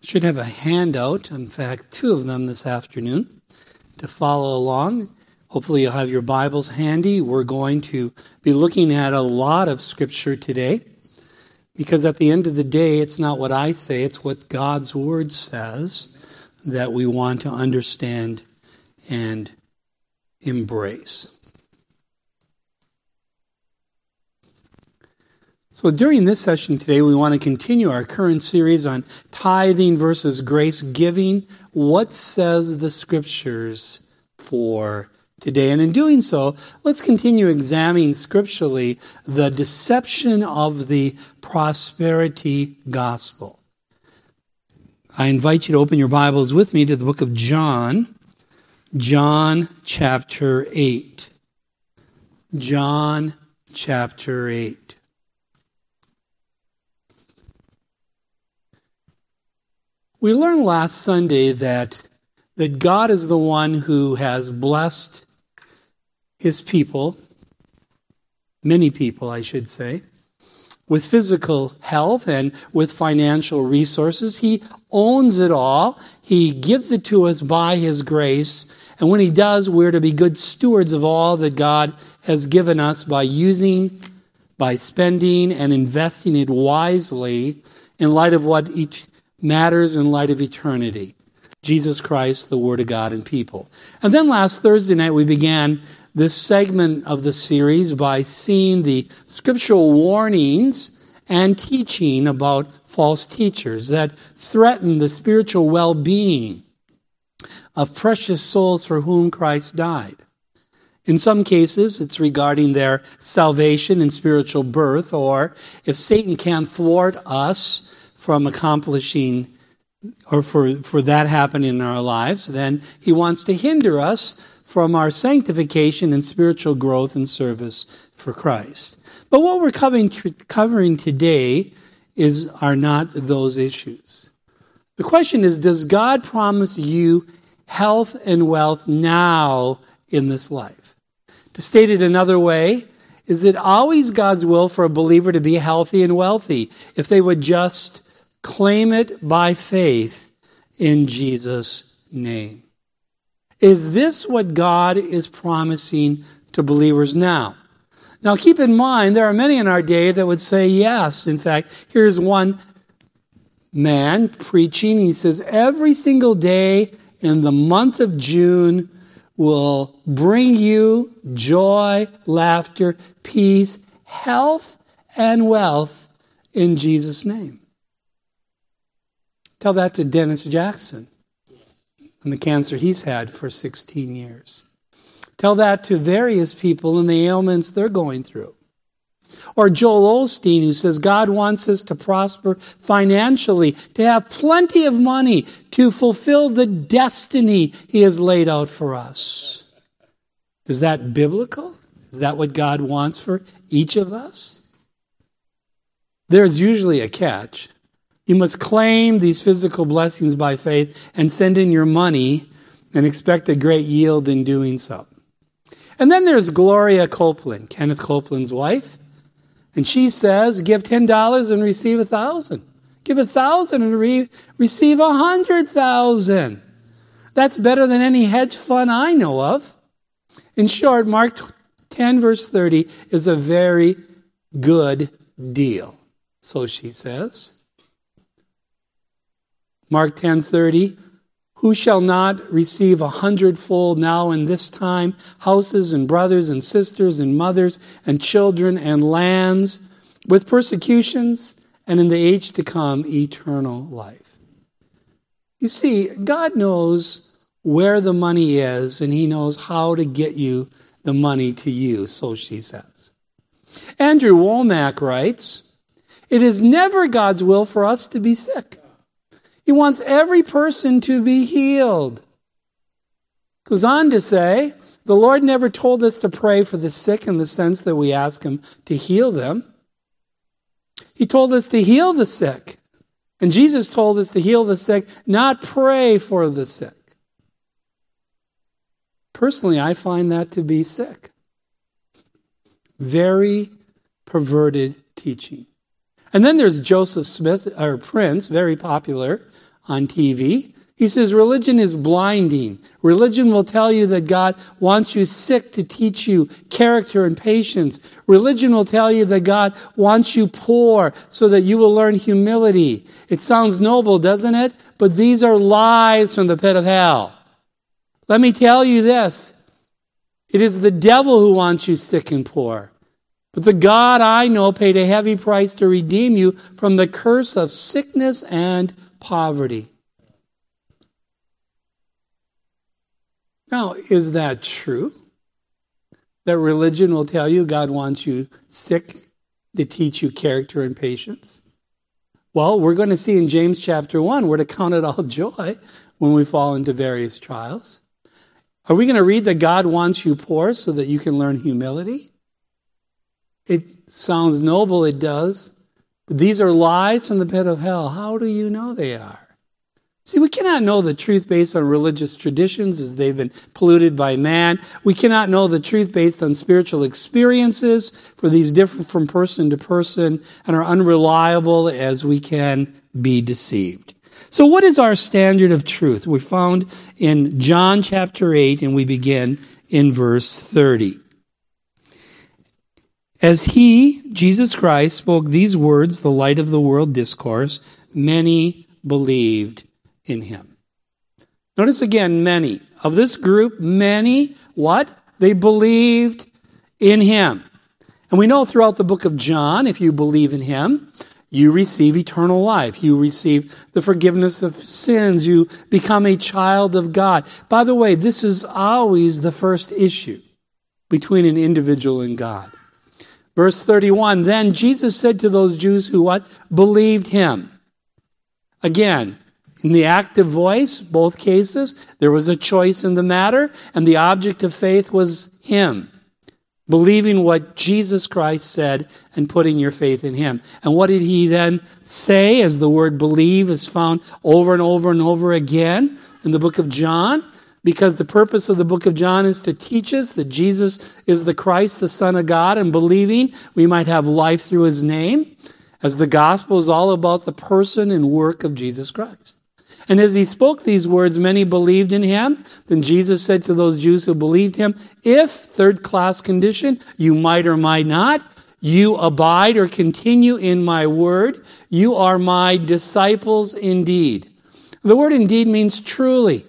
Should have a handout, in fact, 2 of them this afternoon to follow along. Hopefully you'll have your Bibles handy. We're going to be looking at a lot of Scripture today because at the end of the day, it's not what I say, it's what God's Word says that we want to understand and embrace. So during this session today, we want to continue our current series on tithing versus grace giving. What says the Scriptures for today? And in doing so, let's continue examining scripturally the deception of the prosperity gospel. I invite you to open your Bibles with me to the book of John, John chapter 8. John chapter 8. We learned last Sunday that God is the one who has blessed his people, many people I should say, with physical health and with financial resources. He owns it all. He gives it to us by his grace. And when he does, we're to be good stewards of all that God has given us by spending and investing it wisely in light of what matters in light of eternity. Jesus Christ, the Word of God and people. And then last Thursday night we began this segment of the series by seeing the scriptural warnings and teaching about false teachers that threaten the spiritual well-being of precious souls for whom Christ died. In some cases, it's regarding their salvation and spiritual birth, or if Satan can't thwart us from accomplishing or for that happening in our lives, then he wants to hinder us from our sanctification and spiritual growth and service for Christ. But what we're covering today are not those issues. The question is, does God promise you health and wealth now in this life? To state it another way, is it always God's will for a believer to be healthy and wealthy if they would just claim it by faith in Jesus' name? Is this what God is promising to believers now? Now keep in mind, there are many in our day that would say yes. In fact, here's one man preaching. He says, every single day in the month of June will bring you joy, laughter, peace, health, and wealth in Jesus' name. Tell that to Dennis Jackson and the cancer he's had for 16 years. Tell that to various people and the ailments they're going through. Or Joel Osteen, who says God wants us to prosper financially, to have plenty of money to fulfill the destiny he has laid out for us. Is that biblical? Is that what God wants for each of us? There's usually a catch. You must claim these physical blessings by faith and send in your money and expect a great yield in doing so. And then there's Gloria Copeland, Kenneth Copeland's wife. And she says, give $10 and receive 1,000. Give 1,000 and receive 100,000. That's better than any hedge fund I know of. In short, Mark 10 verse 30 is a very good deal. So she says. Mark 10:30, who shall not receive 100-fold now in this time, houses and brothers and sisters and mothers and children and lands, with persecutions, and in the age to come, eternal life. You see, God knows where the money is, and he knows how to get you the money to you, so she says. Andrew Womack writes, it is never God's will for us to be sick. He wants every person to be healed. Goes on to say, the Lord never told us to pray for the sick in the sense that we ask him to heal them. He told us to heal the sick. And Jesus told us to heal the sick, not pray for the sick. Personally, I find that to be sick. Very perverted teaching. And then there's Joseph Smith, or Prince, very popular on TV. He says religion is blinding. Religion will tell you that God wants you sick to teach you character and patience. Religion will tell you that God wants you poor so that you will learn humility. It sounds noble, doesn't it? But these are lies from the pit of hell. Let me tell you this. It is the devil who wants you sick and poor. But the God I know paid a heavy price to redeem you from the curse of sickness and poverty. Now, is that true? That religion will tell you God wants you sick to teach you character and patience? Well, we're going to see in James chapter 1, we're to count it all joy when we fall into various trials. Are we going to read that God wants you poor so that you can learn humility? It sounds noble, it does. But these are lies from the pit of hell. How do you know they are? See, we cannot know the truth based on religious traditions as they've been polluted by man. We cannot know the truth based on spiritual experiences, for these differ from person to person and are unreliable as we can be deceived. So what is our standard of truth? We found in John chapter 8, and we begin in verse 30. As he, Jesus Christ, spoke these words, the light of the world discourse, many believed in him. Notice again, many. Of this group, many, what? They believed in him. And we know throughout the book of John, if you believe in him, you receive eternal life. You receive the forgiveness of sins. You become a child of God. By the way, this is always the first issue between an individual and God. Verse 31, then Jesus said to those Jews who what? Believed him. Again, in the active voice, both cases, there was a choice in the matter, and the object of faith was him. Believing what Jesus Christ said and putting your faith in him. And what did he then say as the word believe is found over and over and over again in the book of John? Because the purpose of the book of John is to teach us that Jesus is the Christ, the Son of God, and believing we might have life through his name, as the gospel is all about the person and work of Jesus Christ. And as he spoke these words, many believed in him. Then Jesus said to those Jews who believed him, if, third-class condition, you might or might not, you abide or continue in my word, you are my disciples indeed. The word indeed means truly.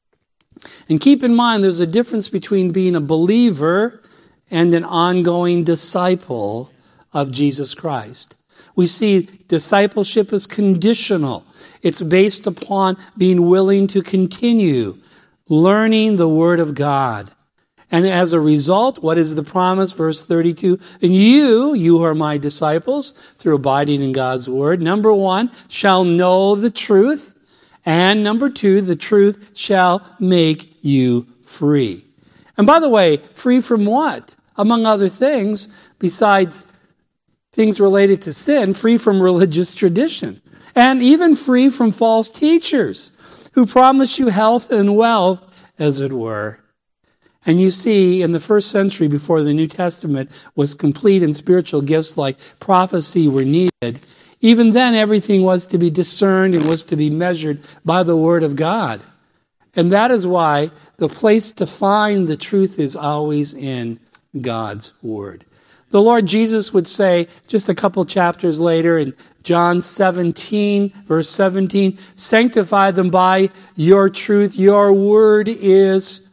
And keep in mind, there's a difference between being a believer and an ongoing disciple of Jesus Christ. We see discipleship is conditional. It's based upon being willing to continue learning the Word of God. And as a result, what is the promise? Verse 32, and you are my disciples through abiding in God's Word. Number one, shall know the truth. And number two, the truth shall make you free. And by the way, free from what? Among other things, besides things related to sin, free from religious tradition. And even free from false teachers who promise you health and wealth, as it were. And you see, in the first century before the New Testament was complete and spiritual gifts like prophecy were needed, even then everything was to be discerned and was to be measured by the Word of God. And that is why the place to find the truth is always in God's Word. The Lord Jesus would say, just a couple chapters later in John 17, verse 17, sanctify them by your truth. Your word is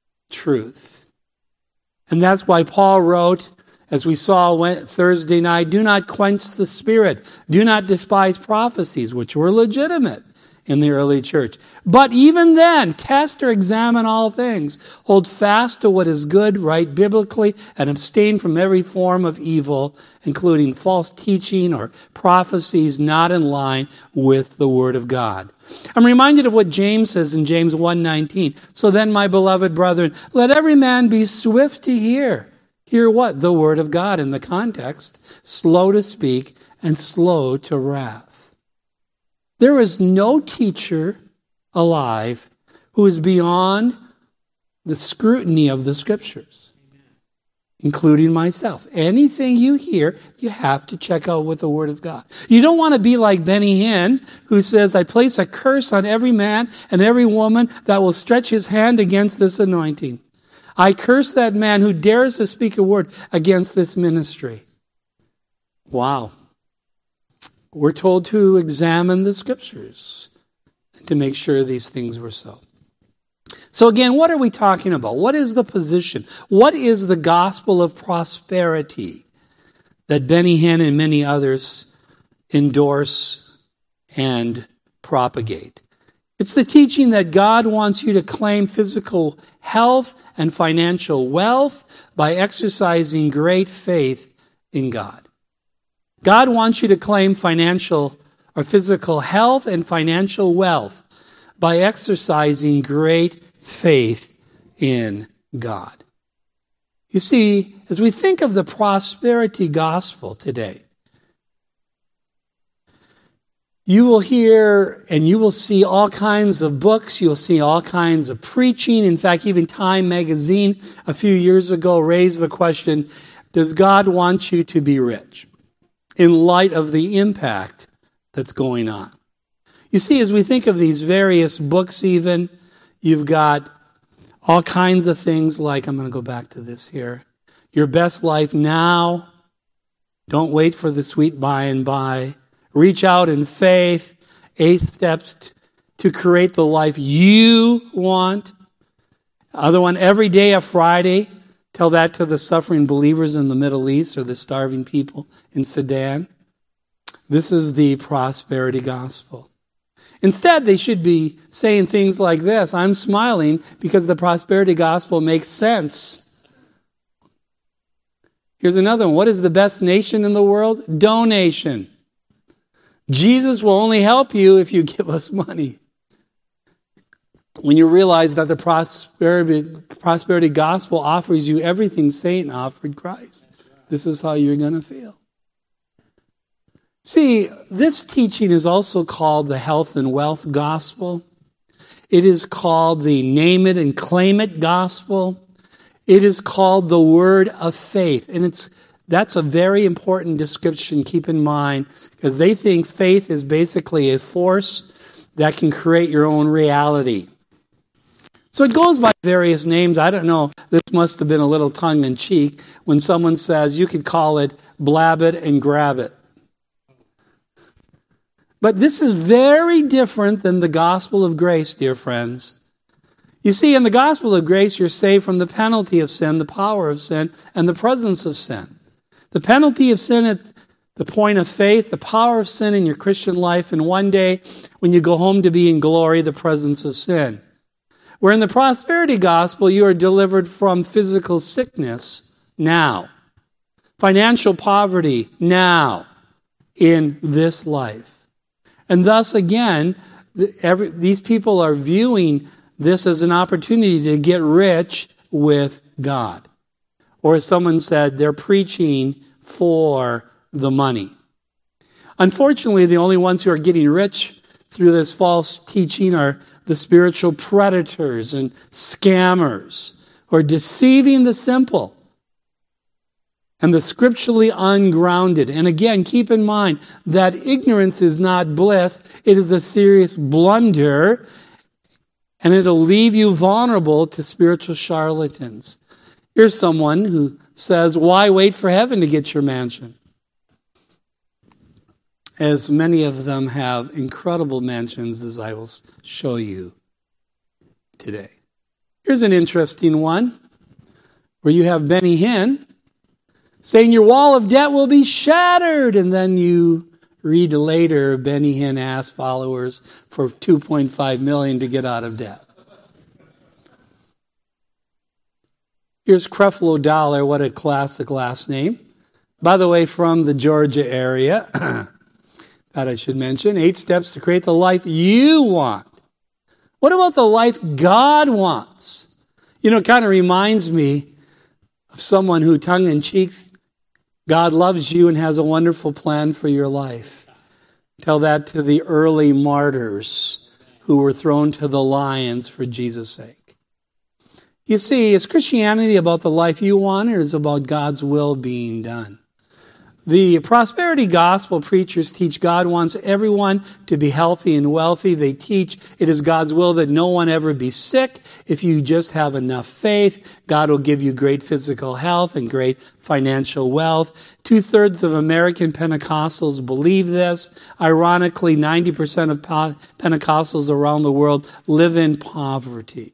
truth. And that's why Paul wrote, as we saw Thursday night, do not quench the spirit. Do not despise prophecies, which were legitimate in the early church. But even then, test or examine all things. Hold fast to what is good, right biblically, and abstain from every form of evil, including false teaching or prophecies not in line with the Word of God. I'm reminded of what James says in James 1:19. So then, my beloved brethren, let every man be swift to hear. Hear what? The Word of God in the context. Slow to speak and slow to wrath. There is no teacher alive who is beyond the scrutiny of the Scriptures. including myself. Anything you hear, you have to check out with the Word of God. You don't want to be like Benny Hinn, who says, I place a curse on every man and every woman that will stretch his hand against this anointing. I curse that man who dares to speak a word against this ministry. Wow. We're told to examine the Scriptures to make sure these things were so. So again, what are we talking about? What is the position? What is the gospel of prosperity that Benny Hinn and many others endorse and propagate? It's the teaching that God wants you to claim physical health and financial wealth by exercising great faith in God. God wants you to claim financial or physical health and financial wealth by exercising great faith in God. You see, as we think of the prosperity gospel today, you will hear and you will see all kinds of books. You'll see all kinds of preaching. In fact, even Time magazine a few years ago raised the question, does God want you to be rich? In light of the impact that's going on. You see, as we think of these various books even, you've got all kinds of things like, I'm going to go back to this here, Your Best Life Now, Don't Wait for the Sweet By and By, Reach Out in Faith, 8 Steps to Create the Life You Want. Other one, Every Day a Friday, tell that to the suffering believers in the Middle East or the starving people in Sudan. This is the prosperity gospel. Instead, they should be saying things like this, I'm smiling because the prosperity gospel makes sense. Here's another one. What is the best nation in the world? Donation. Jesus will only help you if you give us money. When you realize that the prosperity gospel offers you everything Satan offered Christ, this is how you're going to feel. See, this teaching is also called the health and wealth gospel. It is called the name it and claim it gospel. It is called the word of faith. And that's a very important description, keep in mind, because they think faith is basically a force that can create your own reality. So it goes by various names. I don't know, this must have been a little tongue-in-cheek when someone says you could call it blab it and grab it. But this is very different than the gospel of grace, dear friends. You see, in the gospel of grace, you're saved from the penalty of sin, the power of sin, and the presence of sin. The penalty of sin at the point of faith, the power of sin in your Christian life, and one day when you go home to be in glory, the presence of sin. Where in the prosperity gospel, you are delivered from physical sickness now, financial poverty now, in this life. And thus, again, these people are viewing this as an opportunity to get rich with God. Or as someone said, they're preaching for the money. Unfortunately, the only ones who are getting rich through this false teaching are the spiritual predators and scammers who are deceiving the simple and the scripturally ungrounded. And again, keep in mind that ignorance is not bliss. It is a serious blunder, and it'll leave you vulnerable to spiritual charlatans. Here's someone who says, why wait for heaven to get your mansion? As many of them have incredible mansions, as I will show you today. Here's an interesting one where you have Benny Hinn saying your wall of debt will be shattered. And then you read later, Benny Hinn asked followers for $2.5 million to get out of debt. Here's Creflo Dollar, what a classic last name. By the way, from the Georgia area. That I should mention. 8 steps to create the life you want. What about the life God wants? You know, it kind of reminds me of someone who tongue-in-cheek, God loves you and has a wonderful plan for your life. Tell that to the early martyrs who were thrown to the lions for Jesus' sake. You see, is Christianity about the life you want, or is it about God's will being done? The prosperity gospel preachers teach God wants everyone to be healthy and wealthy. They teach it is God's will that no one ever be sick. If you just have enough faith, God will give you great physical health and great financial wealth. 2/3 of American Pentecostals believe this. Ironically, 90% of Pentecostals around the world live in poverty.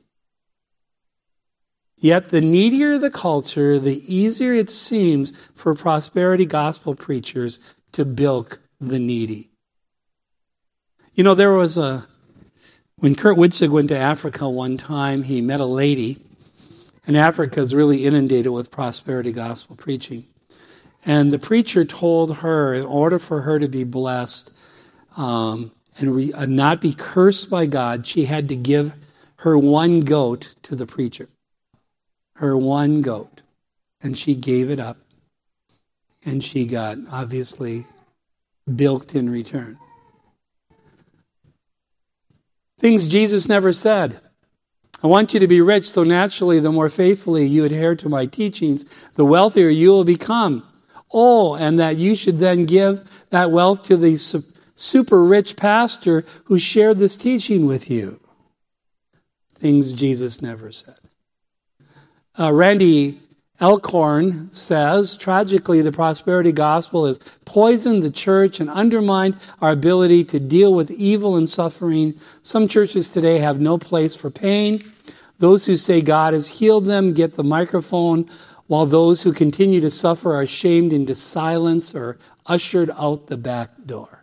Yet the needier the culture, the easier it seems for prosperity gospel preachers to bilk the needy. You know, when Kurt Witzig went to Africa one time, he met a lady, and Africa is really inundated with prosperity gospel preaching. And the preacher told her, in order for her to be blessed and not be cursed by God, she had to give her one goat to the preacher. Her one goat. And she gave it up. And she got, obviously, bilked in return. Things Jesus never said. I want you to be rich, so naturally, the more faithfully you adhere to my teachings, the wealthier you will become. Oh, and that you should then give that wealth to the super rich pastor who shared this teaching with you. Things Jesus never said. Randy Elkhorn says, tragically, the prosperity gospel has poisoned the church and undermined our ability to deal with evil and suffering. Some churches today have no place for pain. Those who say God has healed them get the microphone, while those who continue to suffer are shamed into silence or ushered out the back door.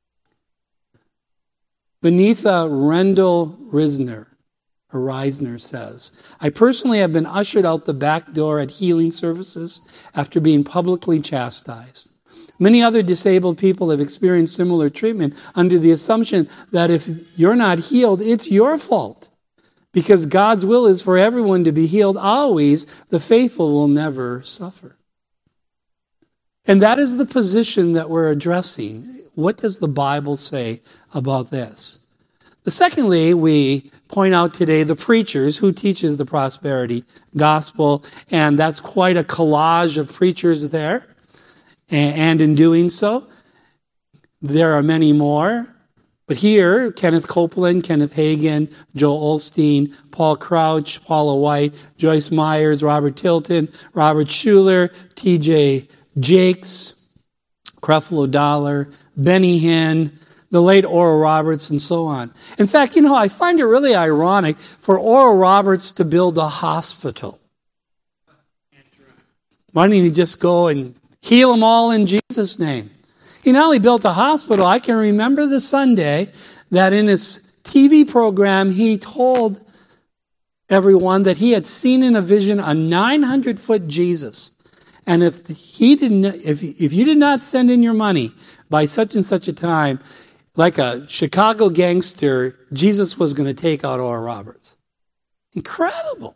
Benitha Rendell Reisner says, I personally have been ushered out the back door at healing services after being publicly chastised. Many other disabled people have experienced similar treatment under the assumption that if you're not healed, it's your fault. Because God's will is for everyone to be healed always, the faithful will never suffer. And that is the position that we're addressing. What does the Bible say about this? Secondly, we point out today the preachers who teaches the prosperity gospel, and that's quite a collage of preachers there. And in doing so, there are many more. But here, Kenneth Copeland, Kenneth Hagin, Joel Osteen, Paul Crouch, Paula White, Joyce Myers, Robert Tilton, Robert Schuller, T.J. Jakes, Creflo Dollar, Benny Hinn, the late Oral Roberts, and so on. In fact, I find it really ironic for Oral Roberts to build a hospital. Why didn't he just go and heal them all in Jesus' name? He not only built a hospital, I can remember the Sunday that in his TV program, he told everyone that he had seen in a vision a 900-foot Jesus. And if you did not send in your money by such and such a time, like a Chicago gangster, Jesus was going to take out Oral Roberts. Incredible.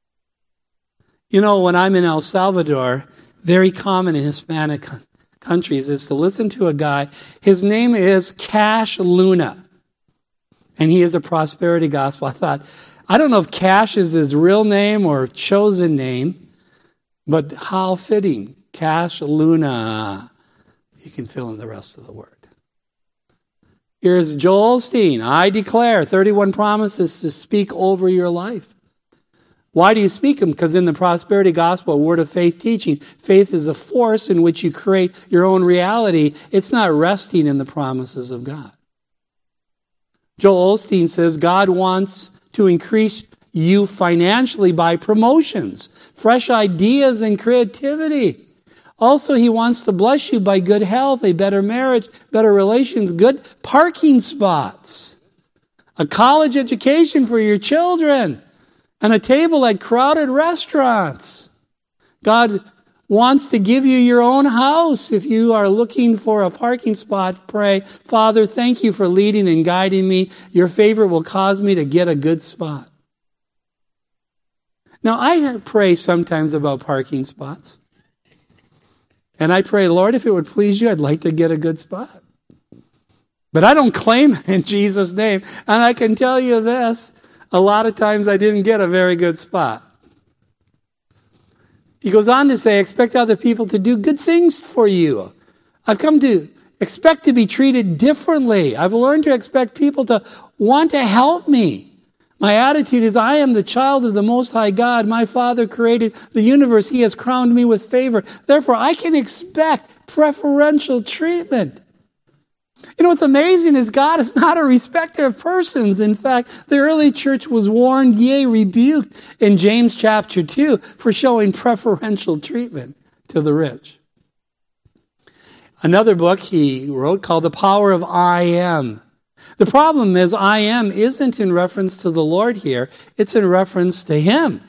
When I'm in El Salvador, very common in Hispanic countries is to listen to a guy. His name is Cash Luna, and he is a prosperity gospel. I don't know if Cash is his real name or chosen name, but how fitting. Cash Luna. You can fill in the rest of the word. Here's Joel Osteen. I declare 31 promises to speak over your life. Why do you speak them? Because in the prosperity gospel, word of faith teaching, faith is a force in which you create your own reality. It's not resting in the promises of God. Joel Osteen says God wants to increase you financially by promotions, fresh ideas, and creativity. Also, he wants to bless you by good health, a better marriage, better relations, good parking spots, a college education for your children, and a table at crowded restaurants. God wants to give you your own house. If you are looking for a parking spot, pray, Father, thank you for leading and guiding me. Your favor will cause me to get a good spot. Now, I pray sometimes about parking spots. And I pray, Lord, if it would please you, I'd like to get a good spot. But I don't claim it in Jesus' name. And I can tell you this, a lot of times I didn't get a very good spot. He goes on to say, expect other people to do good things for you. I've come to expect to be treated differently. I've learned to expect people to want to help me. My attitude is, I am the child of the Most High God. My Father created the universe. He has crowned me with favor. Therefore, I can expect preferential treatment. You know what's amazing is God is not a respecter of persons. In fact, the early church was warned, yea, rebuked in James chapter 2 for showing preferential treatment to the rich. Another book he wrote called The Power of I Am. The problem is I am isn't in reference to the Lord here. It's in reference to him.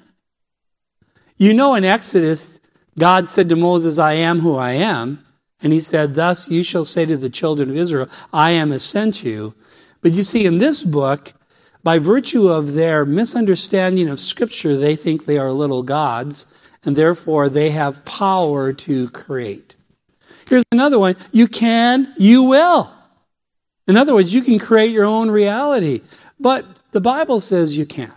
You know, in Exodus, God said to Moses, I am who I am. And he said, thus you shall say to the children of Israel, I am has sent you. But you see, in this book, by virtue of their misunderstanding of Scripture, they think they are little gods, and therefore they have power to create. Here's another one. You can, you will. In other words, you can create your own reality. But the Bible says you can't.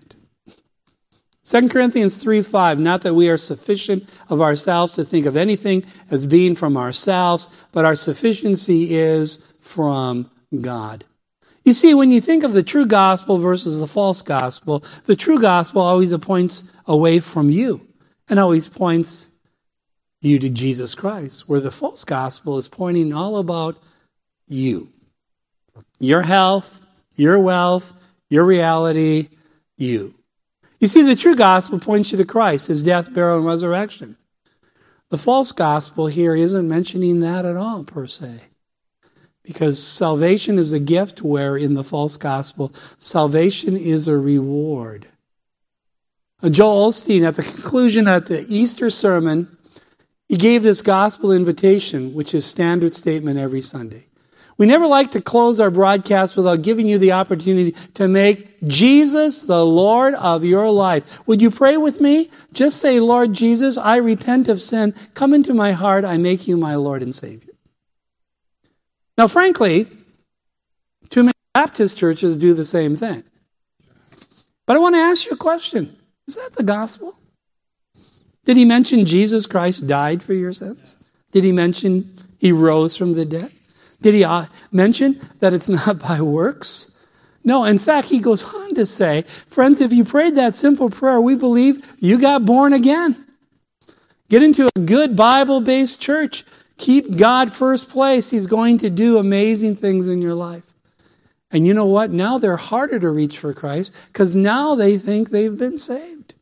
2 Corinthians 3:5, not that we are sufficient of ourselves to think of anything as being from ourselves, but our sufficiency is from God. You see, when you think of the true gospel versus the false gospel, the true gospel always points away from you and always points you to Jesus Christ, where the false gospel is pointing all about you. Your health, your wealth, your reality, you. You see, the true gospel points you to Christ, his death, burial, and resurrection. The false gospel here isn't mentioning that at all, per se. Because salvation is a gift, where in the false gospel, salvation is a reward. Joel Osteen, at the conclusion of the Easter sermon, he gave this gospel invitation, which is standard statement every Sunday. We never like to close our broadcast without giving you the opportunity to make Jesus the Lord of your life. Would you pray with me? Just say, Lord Jesus, I repent of sin. Come into my heart. I make you my Lord and Savior. Now, frankly, too many Baptist churches do the same thing. But I want to ask you a question. Is that the gospel? Did he mention Jesus Christ died for your sins? Did he mention he rose from the dead? Did he mention that it's not by works? No, in fact, he goes on to say, friends, if you prayed that simple prayer, we believe you got born again. Get into a good Bible-based church. Keep God first place. He's going to do amazing things in your life. And you know what? Now they're harder to reach for Christ because now they think they've been saved,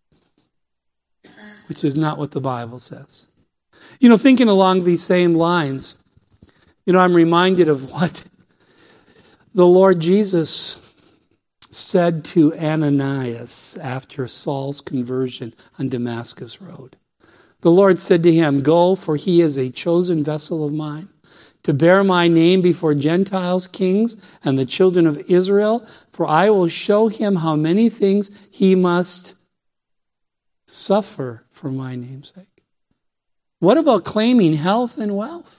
which is not what the Bible says. You know, thinking along these same lines, I'm reminded of what the Lord Jesus said to Ananias after Saul's conversion on Damascus Road. The Lord said to him, go, for he is a chosen vessel of mine, to bear my name before Gentiles, kings, and the children of Israel, for I will show him how many things he must suffer for my name's sake. What about claiming health and wealth?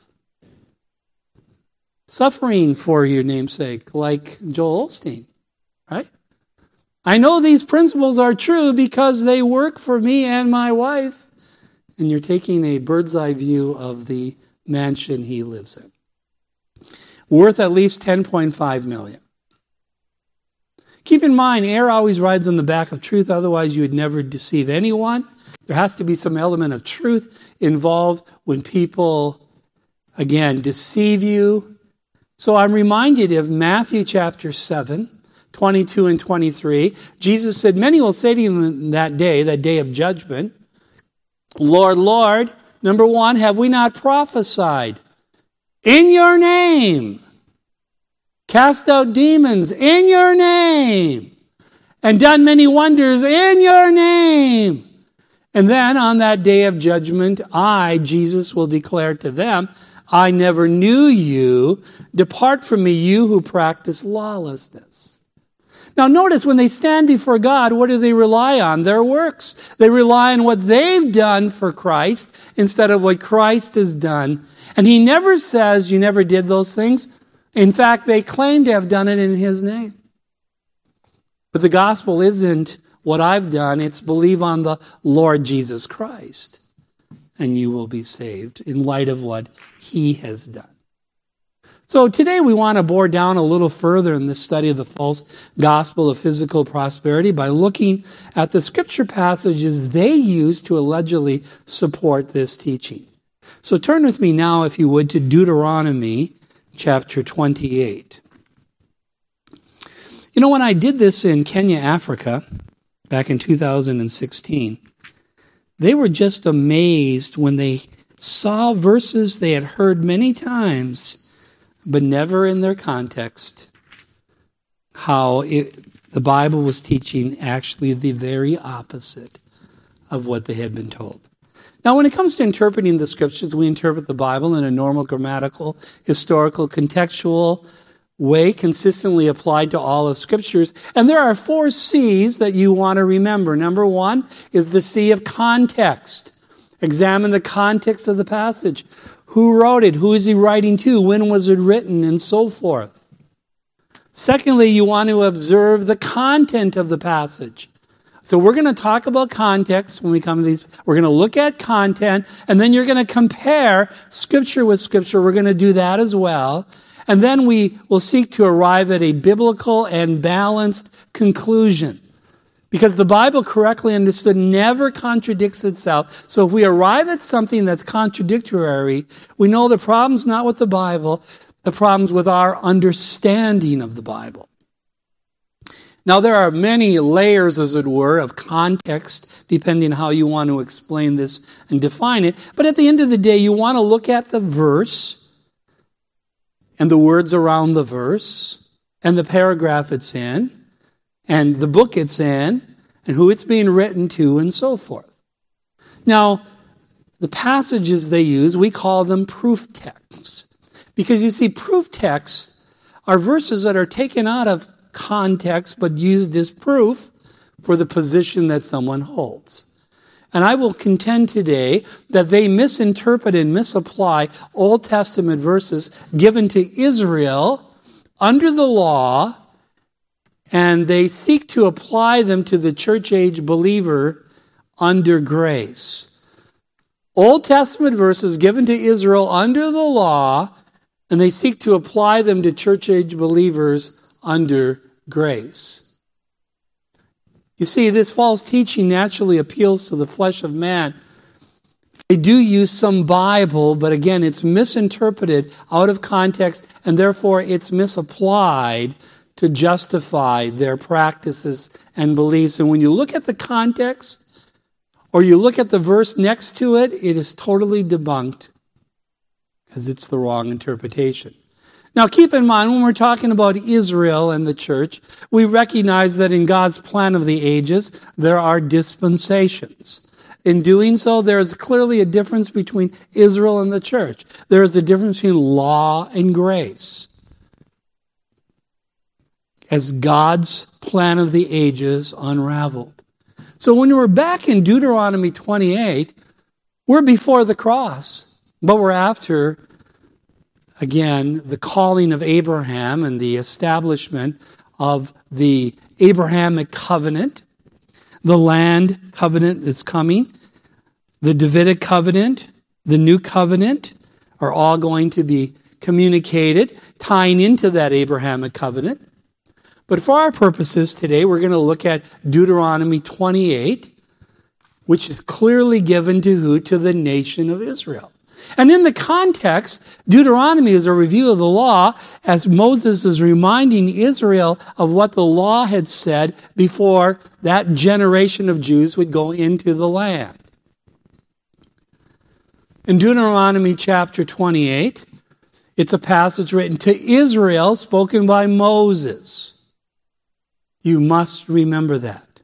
Suffering for your name's sake, like Joel Osteen, right? I know these principles are true because they work for me and my wife. And you're taking a bird's eye view of the mansion he lives in. Worth at least $10.5 million. Keep in mind, air always rides on the back of truth, otherwise you would never deceive anyone. There has to be some element of truth involved when people, again, deceive you. So I'm reminded of Matthew chapter 7, 22 and 23. Jesus said, many will say to him in that day of judgment, Lord, Lord, number one, have we not prophesied in your name, cast out demons in your name, and done many wonders in your name? And then on that day of judgment, I, Jesus, will declare to them, I never knew you. Depart from me, you who practice lawlessness. Now notice, when they stand before God, what do they rely on? Their works. They rely on what they've done for Christ instead of what Christ has done. And he never says, you never did those things. In fact, they claim to have done it in his name. But the gospel isn't what I've done. It's believe on the Lord Jesus Christ, and you will be saved in light of what he has done. So today we want to bore down a little further in this study of the false gospel of physical prosperity by looking at the scripture passages they use to allegedly support this teaching. So turn with me now, if you would, to Deuteronomy chapter 28. You know, when I did this in Kenya, Africa, back in 2016, they were just amazed when they saw verses they had heard many times, but never in their context, how the Bible was teaching actually the very opposite of what they had been told. Now, when it comes to interpreting the scriptures, we interpret the Bible in a normal, grammatical, historical, contextual way, consistently applied to all of scriptures. And there are 4 C's that you want to remember. Number 1 is the C of context. Examine the context of the passage. Who wrote it? Who is he writing to? When was it written? And so forth. Secondly, you want to observe the content of the passage. So we're going to talk about context when we come to these. We're going to look at content, and then you're going to compare scripture with scripture. We're going to do that as well. And then we will seek to arrive at a biblical and balanced conclusion. Because the Bible, correctly understood, never contradicts itself. So if we arrive at something that's contradictory, we know the problem's not with the Bible, the problem's with our understanding of the Bible. Now, there are many layers, as it were, of context, depending on how you want to explain this and define it. But at the end of the day, you want to look at the verse and the words around the verse and the paragraph it's in, and the book it's in, and who it's being written to, and so forth. Now, the passages they use, we call them proof texts. Because you see, proof texts are verses that are taken out of context, but used as proof for the position that someone holds. And I will contend today that they misinterpret and misapply Old Testament verses given to Israel under the law, and they seek to apply them to the church age believer under grace. Old Testament verses given to Israel under the law, and they seek to apply them to church age believers under grace. You see, this false teaching naturally appeals to the flesh of man. They do use some Bible, but again, it's misinterpreted out of context, and therefore it's misapplied to justify their practices and beliefs. And when you look at the context, or you look at the verse next to it, it is totally debunked, because it's the wrong interpretation. Now, keep in mind, when we're talking about Israel and the church, we recognize that in God's plan of the ages, there are dispensations. In doing so, there is clearly a difference between Israel and the church. There is a difference between law and grace. As God's plan of the ages unraveled. So when we're back in Deuteronomy 28, we're before the cross, but we're after, again, the calling of Abraham and the establishment of the Abrahamic covenant. The land covenant is coming. The Davidic covenant, the new covenant, are all going to be communicated, tying into that Abrahamic covenant. But for our purposes today, we're going to look at Deuteronomy 28, which is clearly given to who? To the nation of Israel. And in the context, Deuteronomy is a review of the law as Moses is reminding Israel of what the law had said before that generation of Jews would go into the land. In Deuteronomy chapter 28, it's a passage written to Israel, spoken by Moses. You must remember that.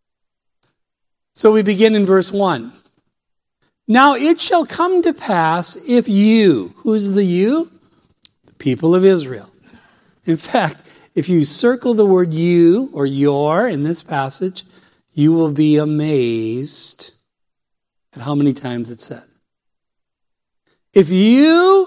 So we begin in verse 1. Now it shall come to pass if you, who's the you? The people of Israel. In fact, if you circle the word you or your in this passage, you will be amazed at how many times it's said. If you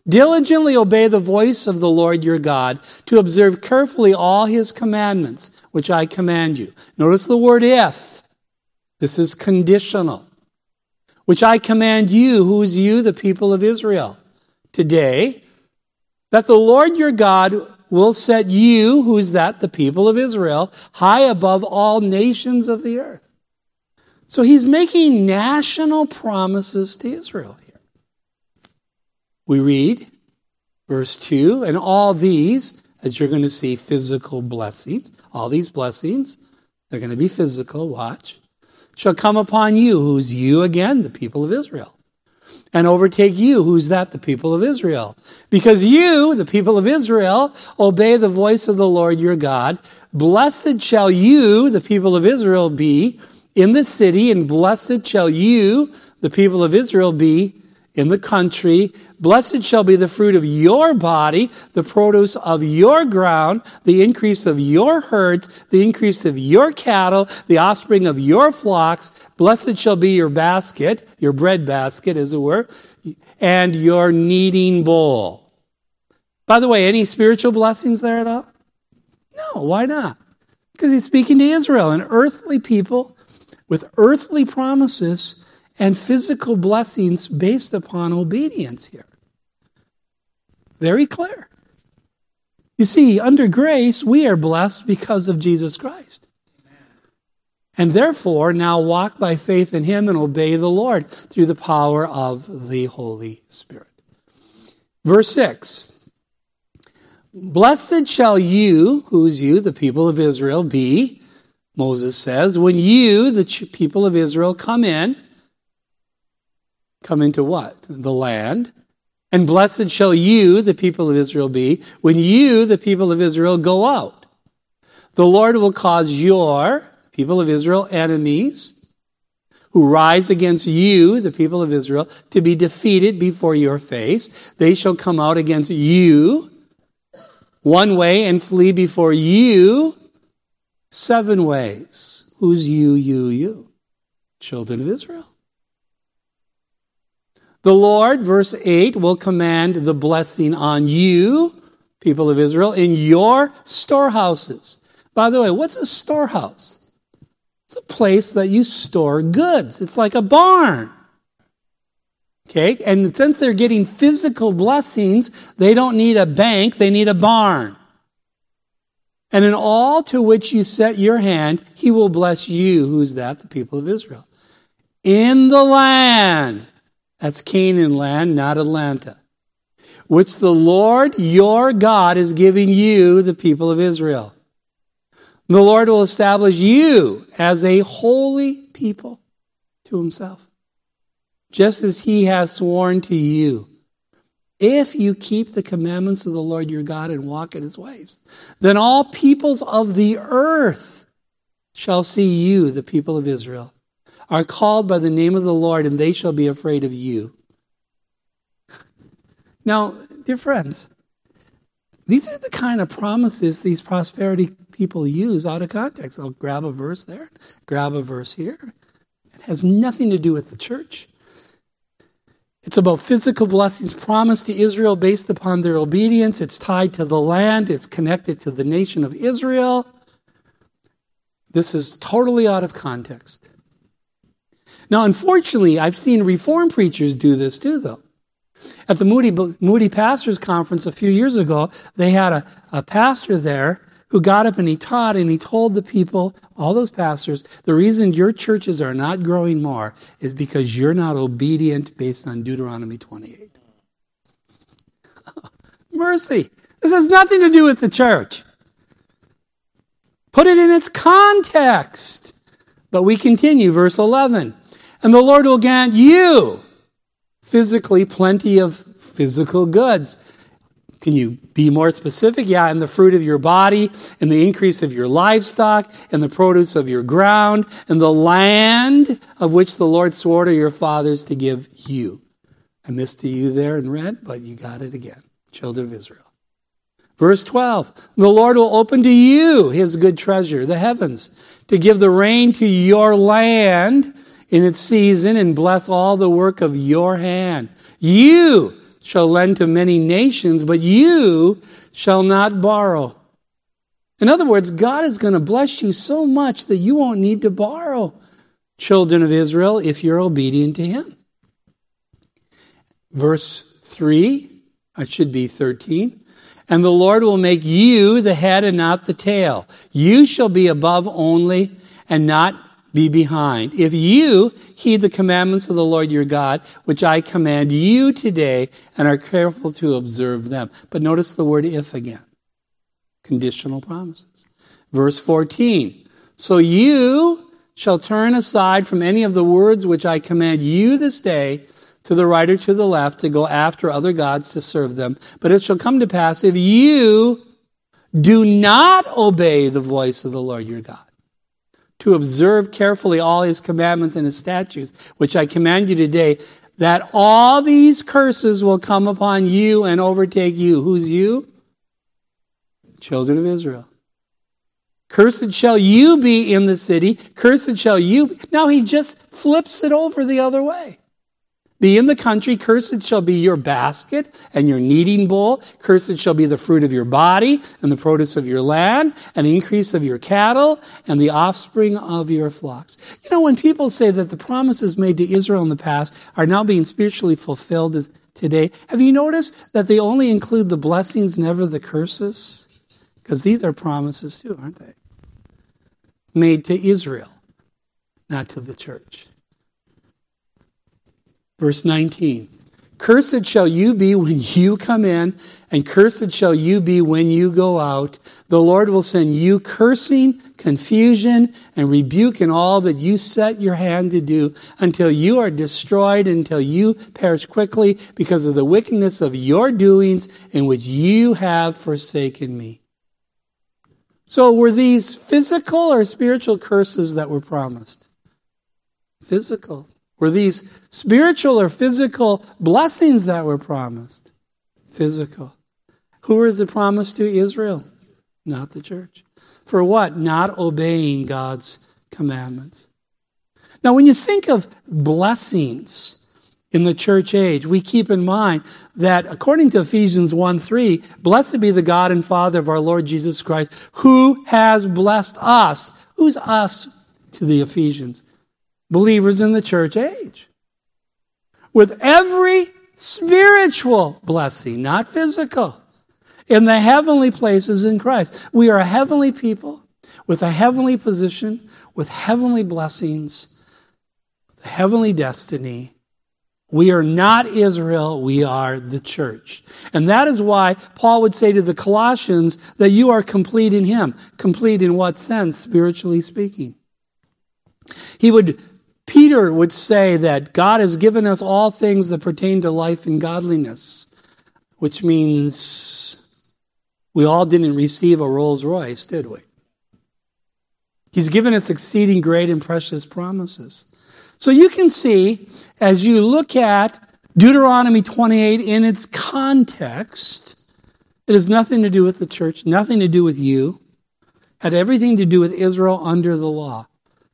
Diligently obey the voice of the Lord your God to observe carefully all his commandments, which I command you. Notice the word if. This is conditional. Which I command you, who is you, the people of Israel, today, that the Lord your God will set you, who is that, the people of Israel, high above all nations of the earth. So he's making national promises to Israel here. We read, verse 2, and all these, as you're going to see, physical blessings, all these blessings, they're going to be physical, watch, shall come upon you, who's you again, the people of Israel, and overtake you, who's that, the people of Israel. Because you, the people of Israel, obey the voice of the Lord your God. Blessed shall you, the people of Israel, be in the city, and blessed shall you, the people of Israel, be in the country. Blessed shall be the fruit of your body, the produce of your ground, the increase of your herds, the increase of your cattle, the offspring of your flocks. Blessed shall be your basket, your bread basket, as it were, and your kneading bowl. By the way, any spiritual blessings there at all? No, why not? Because he's speaking to Israel, an earthly people with earthly promises and physical blessings based upon obedience here. Very clear. You see, under grace, we are blessed because of Jesus Christ. And therefore, now walk by faith in him and obey the Lord through the power of the Holy Spirit. Verse 6. Blessed shall you, who's you, the people of Israel, be, Moses says, when you, the people of Israel, come into what? The land. And blessed shall you, the people of Israel, be when you, the people of Israel, go out. The Lord will cause your, people of Israel, enemies who rise against you, the people of Israel, to be defeated before your face. They shall come out against you one way and flee before you 7 ways. Who's you? Children of Israel. The Lord, verse 8, will command the blessing on you, people of Israel, in your storehouses. By the way, what's a storehouse? It's a place that you store goods. It's like a barn. Okay? And since they're getting physical blessings, they don't need a bank, they need a barn. And in all to which you set your hand, he will bless you. Who's that? The people of Israel. In the land. That's Canaan land, not Atlanta. Which the Lord your God is giving you, the people of Israel. The Lord will establish you as a holy people to himself, just as he has sworn to you. If you keep the commandments of the Lord your God and walk in his ways, then all peoples of the earth shall see you, the people of Israel, are called by the name of the Lord, and they shall be afraid of you. Now, dear friends, these are the kind of promises these prosperity people use out of context. They'll grab a verse there, grab a verse here. It has nothing to do with the church. It's about physical blessings promised to Israel based upon their obedience. It's tied to the land. It's connected to the nation of Israel. This is totally out of context. Now, unfortunately, I've seen Reformed preachers do this too, though. At the Moody Pastors Conference a few years ago, they had a pastor there who got up and he taught and he told the people, all those pastors, the reason your churches are not growing more is because you're not obedient based on Deuteronomy 28. Mercy. This has nothing to do with the church. Put it in its context. But we continue, verse 11. And the Lord will grant you physically plenty of physical goods. Can you be more specific? Yeah, and the fruit of your body, and the increase of your livestock, and the produce of your ground, and the land of which the Lord swore to your fathers to give you. I missed to you there in red, but you got it again. Children of Israel. Verse 12. The Lord will open to you his good treasure, the heavens, to give the rain to your land in its season and bless all the work of your hand. You, shall lend to many nations, but you shall not borrow. In other words, God is going to bless you so much that you won't need to borrow, children of Israel, if you're obedient to him. Verse 3, it should be 13. And the Lord will make you the head and not the tail. You shall be above only and not be behind. If you heed the commandments of the Lord your God, which I command you today, and are careful to observe them. But notice the word if again. Conditional promises. Verse 14. So you shall turn aside from any of the words which I command you this day, to the right or to the left, to go after other gods to serve them. But it shall come to pass, if you do not obey the voice of the Lord your God, to observe carefully all his commandments and his statutes, which I command you today, that all these curses will come upon you and overtake you. Who's you? Children of Israel. Cursed shall you be in the city. Cursed shall you be. Now he just flips it over the other way. Be in the country, cursed shall be your basket and your kneading bowl. Cursed shall be the fruit of your body and the produce of your land and the increase of your cattle and the offspring of your flocks. You know, when people say that the promises made to Israel in the past are now being spiritually fulfilled today, have you noticed that they only include the blessings, never the curses? Because these are promises too, aren't they? Made to Israel, not to the church. Verse 19, cursed shall you be when you come in, and cursed shall you be when you go out. The Lord will send you cursing, confusion, and rebuke in all that you set your hand to do, until you are destroyed, until you perish quickly because of the wickedness of your doings in which you have forsaken me. So were these physical or spiritual curses that were promised? Physical. Were these spiritual or physical blessings that were promised? Physical. Who was it promised to? Israel, not the church. For what? Not obeying God's commandments. Now, when you think of blessings in the church age, we keep in mind that according to Ephesians 1:3, blessed be the God and Father of our Lord Jesus Christ, who has blessed us. Who's us to the Ephesians? Believers in the church age. With every spiritual blessing, not physical, in the heavenly places in Christ. We are a heavenly people with a heavenly position, with heavenly blessings, with a heavenly destiny. We are not Israel, we are the church. And that is why Paul would say to the Colossians that you are complete in him. Complete in what sense, spiritually speaking? Peter would say that God has given us all things that pertain to life and godliness, which means we all didn't receive a Rolls Royce, did we? He's given us exceeding great and precious promises. So you can see, as you look at Deuteronomy 28 in its context, it has nothing to do with the church, nothing to do with you. Had everything to do with Israel under the law.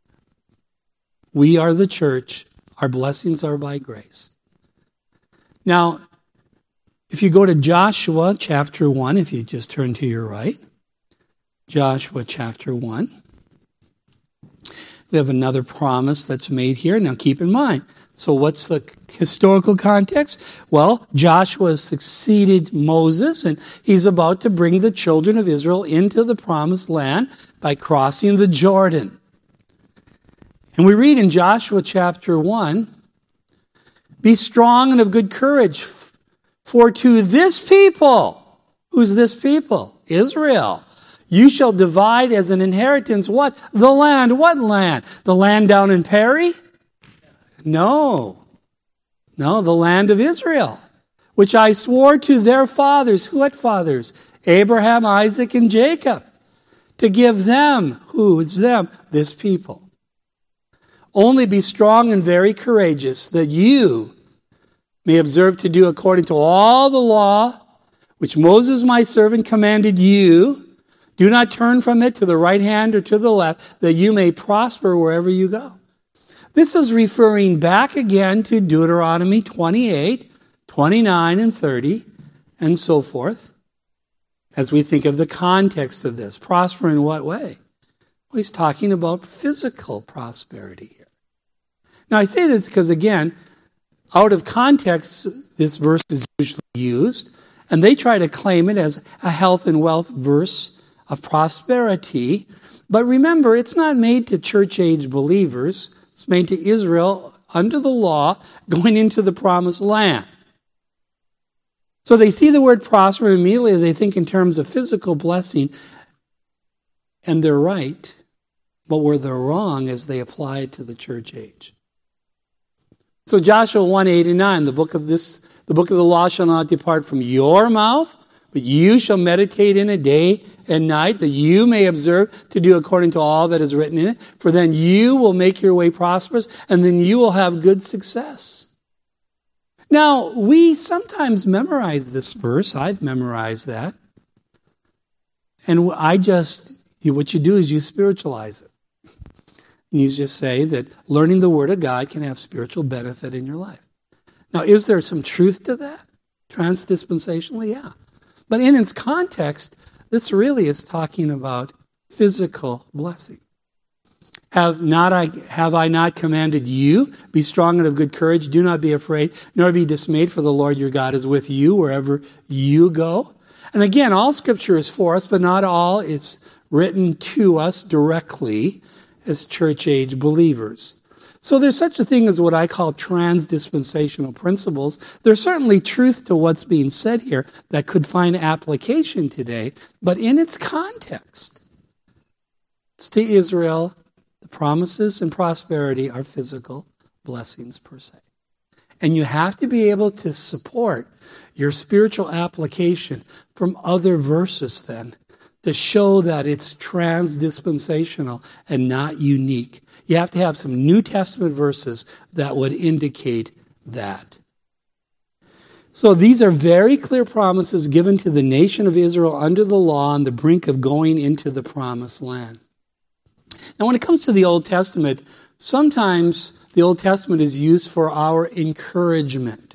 We are the church. Our blessings are by grace. Now, if you go to Joshua chapter 1, if you just turn to your right, Joshua chapter 1, we have another promise that's made here. Now, keep in mind, so what's the historical context? Well, Joshua has succeeded Moses, and he's about to bring the children of Israel into the promised land by crossing the Jordan. And we read in Joshua chapter 1, be strong and of good courage, for to this people, who's this people? Israel. You shall divide as an inheritance what? The land. What land? The land down in Perry? No, the land of Israel, which I swore to their fathers. What fathers? Abraham, Isaac, and Jacob. To give them, who is them? This people. Only be strong and very courageous, that you may observe to do according to all the law which Moses my servant commanded you. Do not turn from it to the right hand or to the left, that you may prosper wherever you go. This is referring back again to Deuteronomy 28, 29 and 30, and so forth, as we think of the context of this. Prosper in what way? Well, he's talking about physical prosperity here. Now, I say this because, again, out of context, this verse is usually used, and they try to claim it as a health and wealth verse of prosperity. But remember, it's not made to church-age believers. It's made to Israel under the law going into the promised land. So they see the word prosper, and immediately they think in terms of physical blessing, and they're right. But where they're wrong is they apply it to the church age. So Joshua 1:8-9, the book of the law shall not depart from your mouth, but you shall meditate in it day and night, that you may observe to do according to all that is written in it. For then you will make your way prosperous, and then you will have good success. Now, we sometimes memorize this verse. I've memorized that. And what you do is you spiritualize it. And you just say that learning the Word of God can have spiritual benefit in your life. Now, is there some truth to that? Transdispensationally, yeah. But in its context, this really is talking about physical blessing. Have I not commanded you? Be strong and of good courage. Do not be afraid, nor be dismayed, for the Lord your God is with you wherever you go. And again, all Scripture is for us, but not all is written to us directly as church-age believers. So there's such a thing as what I call transdispensational principles. There's certainly truth to what's being said here that could find application today, but in its context, it's to Israel. The promises and prosperity are physical blessings per se. And you have to be able to support your spiritual application from other verses then to show that it's transdispensational and not unique. You have to have some New Testament verses that would indicate that. So these are very clear promises given to the nation of Israel under the law on the brink of going into the promised land. Now, when it comes to the Old Testament, sometimes the Old Testament is used for our encouragement.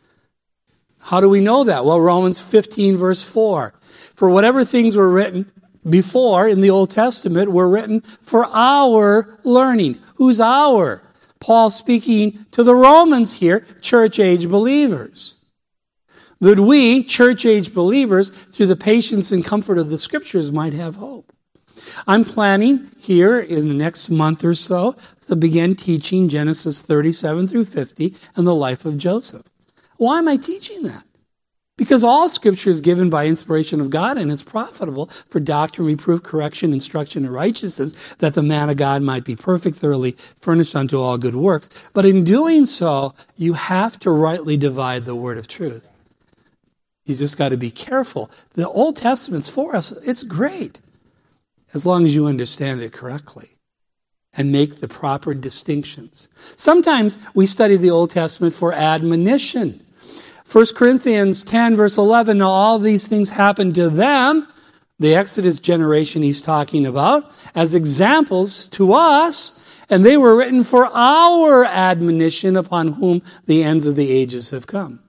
How do we know that? Well, Romans 15, verse 4. For whatever things were written before in the Old Testament were written for our learning. Who's our? Paul speaking to the Romans here, church-age believers. That we, church-age believers, through the patience and comfort of the Scriptures, might have hope. I'm planning here in the next month or so to begin teaching Genesis 37 through 50 and the life of Joseph. Why am I teaching that? Because all Scripture is given by inspiration of God and is profitable for doctrine, reproof, correction, instruction, and righteousness, that the man of God might be perfect, thoroughly furnished unto all good works. But in doing so, you have to rightly divide the word of truth. You just got to be careful. The Old Testament's for us. It's great, as long as you understand it correctly and make the proper distinctions. Sometimes we study the Old Testament for admonition. 1 Corinthians 10, verse 11, now all these things happened to them, the Exodus generation he's talking about, as examples to us, and they were written for our admonition, upon whom the ends of the ages have come.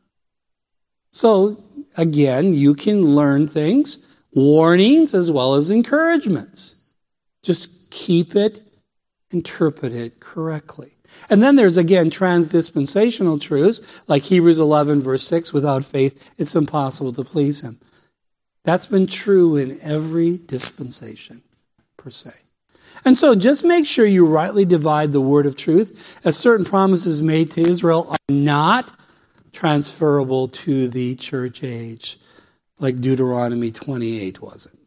So, again, you can learn things, warnings as well as encouragements. Just keep it, interpret it correctly. And then there's, again, transdispensational truths, like Hebrews 11, verse 6, without faith, it's impossible to please him. That's been true in every dispensation, per se. And so just make sure you rightly divide the word of truth, as certain promises made to Israel are not transferable to the church age, like Deuteronomy 28 wasn't.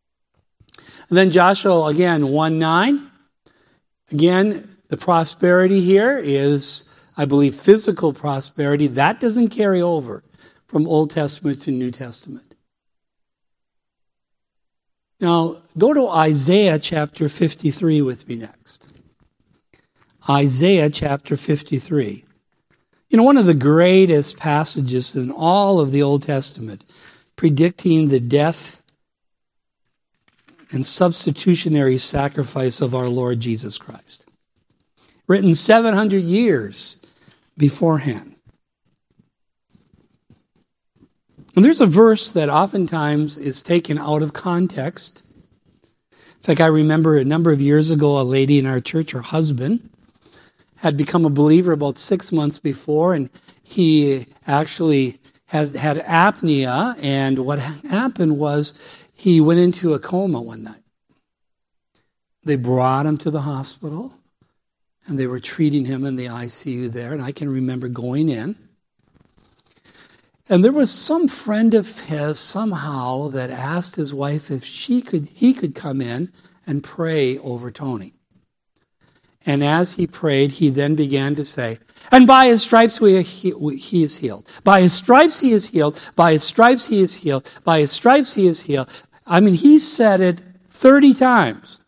And then Joshua, again, 1:9. Again, the prosperity here is, I believe, physical prosperity. That doesn't carry over from Old Testament to New Testament. Now, go to Isaiah chapter 53 with me next. Isaiah chapter 53. You know, one of the greatest passages in all of the Old Testament, predicting the death and substitutionary sacrifice of our Lord Jesus Christ. Written 700 years beforehand. And there's a verse that oftentimes is taken out of context. In fact, I remember a number of years ago, a lady in our church, her husband, had become a believer about 6 months before, and he actually had apnea, and what happened was he went into a coma one night. They brought him to the hospital, and they were treating him in the ICU there, and I can remember going in. And there was some friend of his somehow that asked his wife if he could come in and pray over Tony. And as he prayed, he then began to say, and by his stripes he is healed. By his stripes he is healed. By his stripes he is healed. By his stripes he is healed. I mean, he said it 30 times.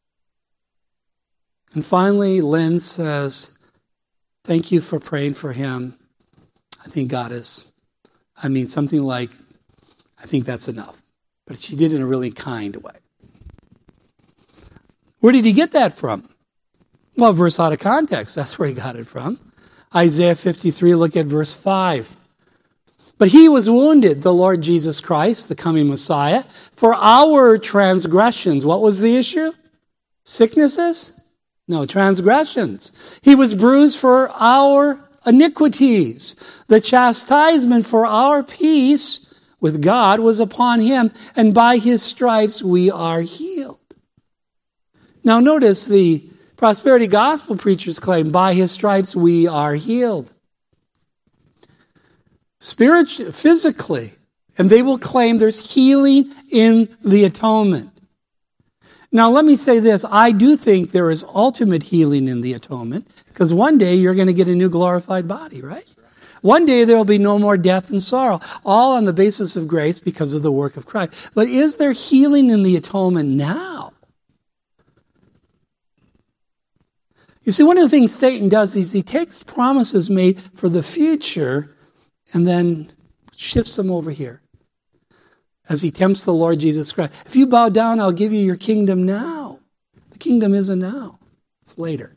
And finally, Lynn says, thank you for praying for him. I think God is... something like, I think that's enough. But she did it in a really kind way. Where did he get that from? Well, verse out of context. That's where he got it from. Isaiah 53, look at verse 5. But he was wounded, the Lord Jesus Christ, the coming Messiah, for our transgressions. What was the issue? Sicknesses? No, transgressions. He was bruised for our iniquities. The chastisement for our peace with God was upon him, and by his stripes we are healed. Now notice the prosperity gospel preachers claim, by his stripes we are healed. Spiritually, physically, and they will claim there's healing in the atonement. Now, let me say this. I do think there is ultimate healing in the atonement, because one day you're going to get a new glorified body, right? One day there will be no more death and sorrow, all on the basis of grace because of the work of Christ. But is there healing in the atonement now? You see, one of the things Satan does is he takes promises made for the future and then shifts them over here as he tempts the Lord Jesus Christ. If you bow down, I'll give you your kingdom now. The kingdom isn't now. It's later.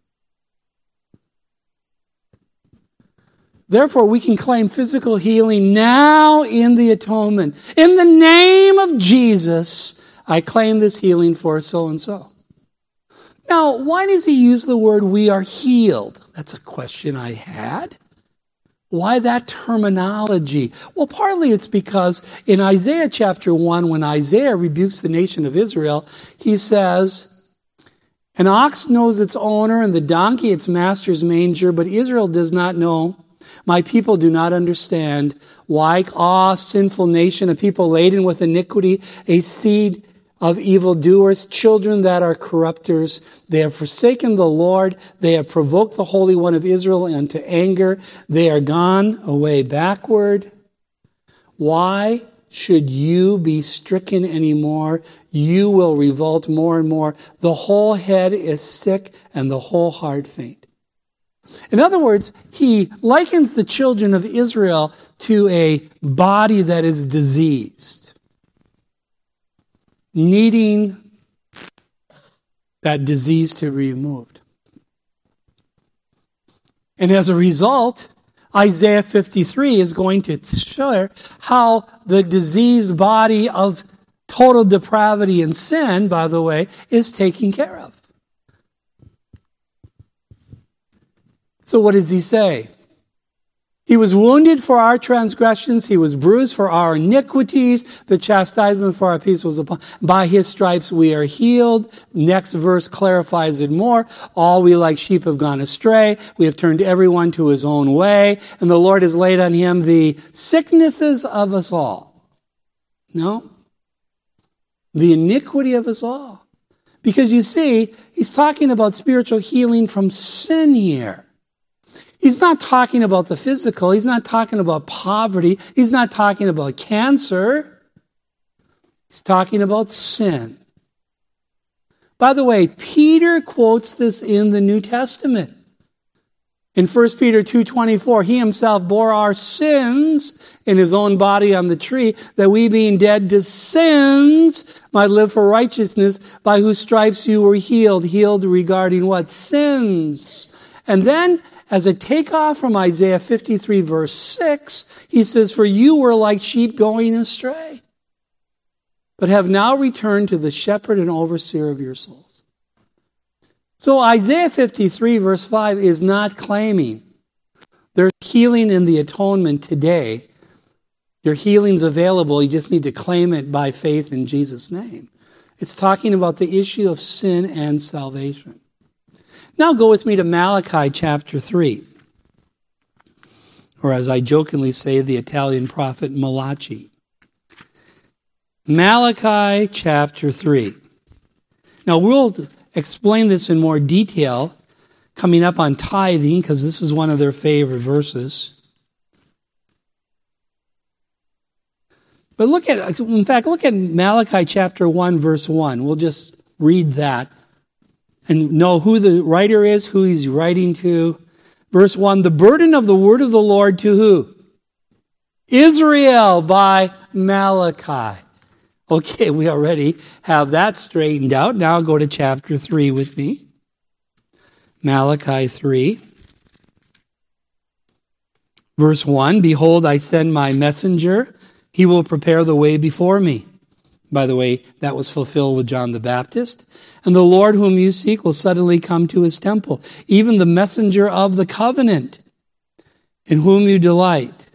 Therefore, we can claim physical healing now in the atonement. In the name of Jesus, I claim this healing for so-and-so. Now, why does he use the word we are healed? That's a question I had. Why that terminology? Well, partly it's because in Isaiah chapter 1, when Isaiah rebukes the nation of Israel, he says, an ox knows its owner and the donkey its master's manger, but Israel does not know. My people do not understand. Why, sinful nation, a people laden with iniquity, a seed of evildoers, children that are corrupters. They have forsaken the Lord. They have provoked the Holy One of Israel unto anger. They are gone away backward. Why should you be stricken anymore? You will revolt more and more. The whole head is sick and the whole heart faint. In other words, he likens the children of Israel to a body that is diseased, needing that disease to be removed. And as a result, Isaiah 53 is going to show how the diseased body of total depravity and sin, by the way, is taken care of. So what does he say? He was wounded for our transgressions. He was bruised for our iniquities. The chastisement for our peace was upon. By his stripes we are healed. Next verse clarifies it more. All we like sheep have gone astray. We have turned everyone to his own way. And the Lord has laid on him the sicknesses of us all. No? The iniquity of us all. Because you see, he's talking about spiritual healing from sin here. He's not talking about the physical. He's not talking about poverty. He's not talking about cancer. He's talking about sin. By the way, Peter quotes this in the New Testament. In 1 Peter 2:24, he himself bore our sins in his own body on the tree, that we being dead to sins might live for righteousness, by whose stripes you were healed. Healed regarding what? Sins. And then as a takeoff from Isaiah 53 verse 6, he says, "For you were like sheep going astray, but have now returned to the shepherd and overseer of your souls." So Isaiah 53 verse 5 is not claiming there's healing in the atonement today. Your healing's available. You just need to claim it by faith in Jesus' name. It's talking about the issue of sin and salvation. Now go with me to Malachi chapter 3. Or as I jokingly say, the Italian prophet Malachi. Malachi chapter 3. Now we'll explain this in more detail coming up on tithing, because this is one of their favorite verses. But look at Malachi chapter 1, verse 1. We'll just read that and know who the writer is, who he's writing to. Verse 1, "The burden of the word of the Lord to who? Israel by Malachi." Okay, we already have that straightened out. Now go to chapter 3 with me. Malachi 3. Verse 1, "Behold, I send my messenger. He will prepare the way before me." By the way, that was fulfilled with John the Baptist. "And the Lord whom you seek will suddenly come to his temple, even the messenger of the covenant, in whom you delight."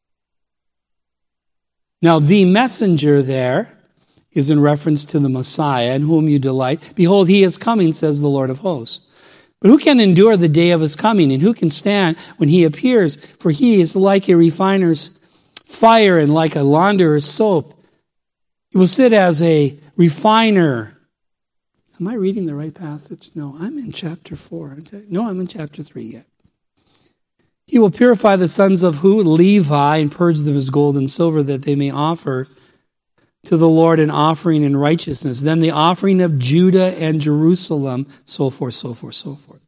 Now, the messenger there is in reference to the Messiah, in whom you delight. "Behold, he is coming, says the Lord of hosts. But who can endure the day of his coming, and who can stand when he appears? For he is like a refiner's fire and like a launderer's soap. He will sit as a refiner." Am I reading the right passage? No, I'm in chapter 4. No, I'm in chapter 3 yet. "He will purify the sons of who? Levi, and purge them as gold and silver, that they may offer to the Lord an offering in righteousness. Then the offering of Judah and Jerusalem," so forth, so forth, so forth.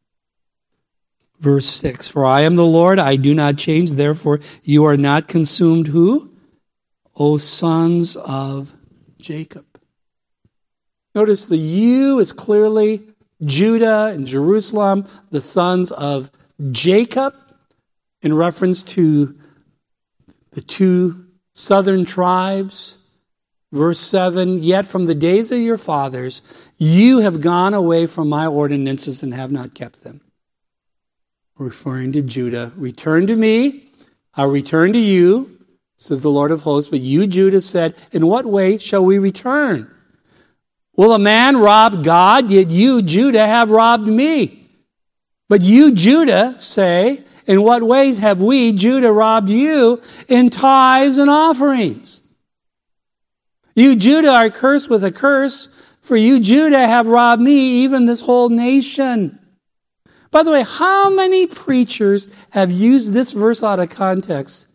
Verse 6, "For I am the Lord, I do not change, therefore you are not consumed." Who? "O sons of Jacob." Notice the "you" is clearly Judah and Jerusalem, the sons of Jacob, in reference to the two southern tribes. Verse 7, "Yet from the days of your fathers you have gone away from my ordinances and have not kept them." Referring to Judah. "Return to me, I'll return to you, says the Lord of hosts. But you, Judah, said, in what way shall we return? Will a man rob God? Yet you, Judah, have robbed me. But you, Judah, say, in what ways have we, Judah, robbed you? In tithes and offerings. You, Judah, are cursed with a curse, for you, Judah, have robbed me, even this whole nation." By the way, how many preachers have used this verse out of context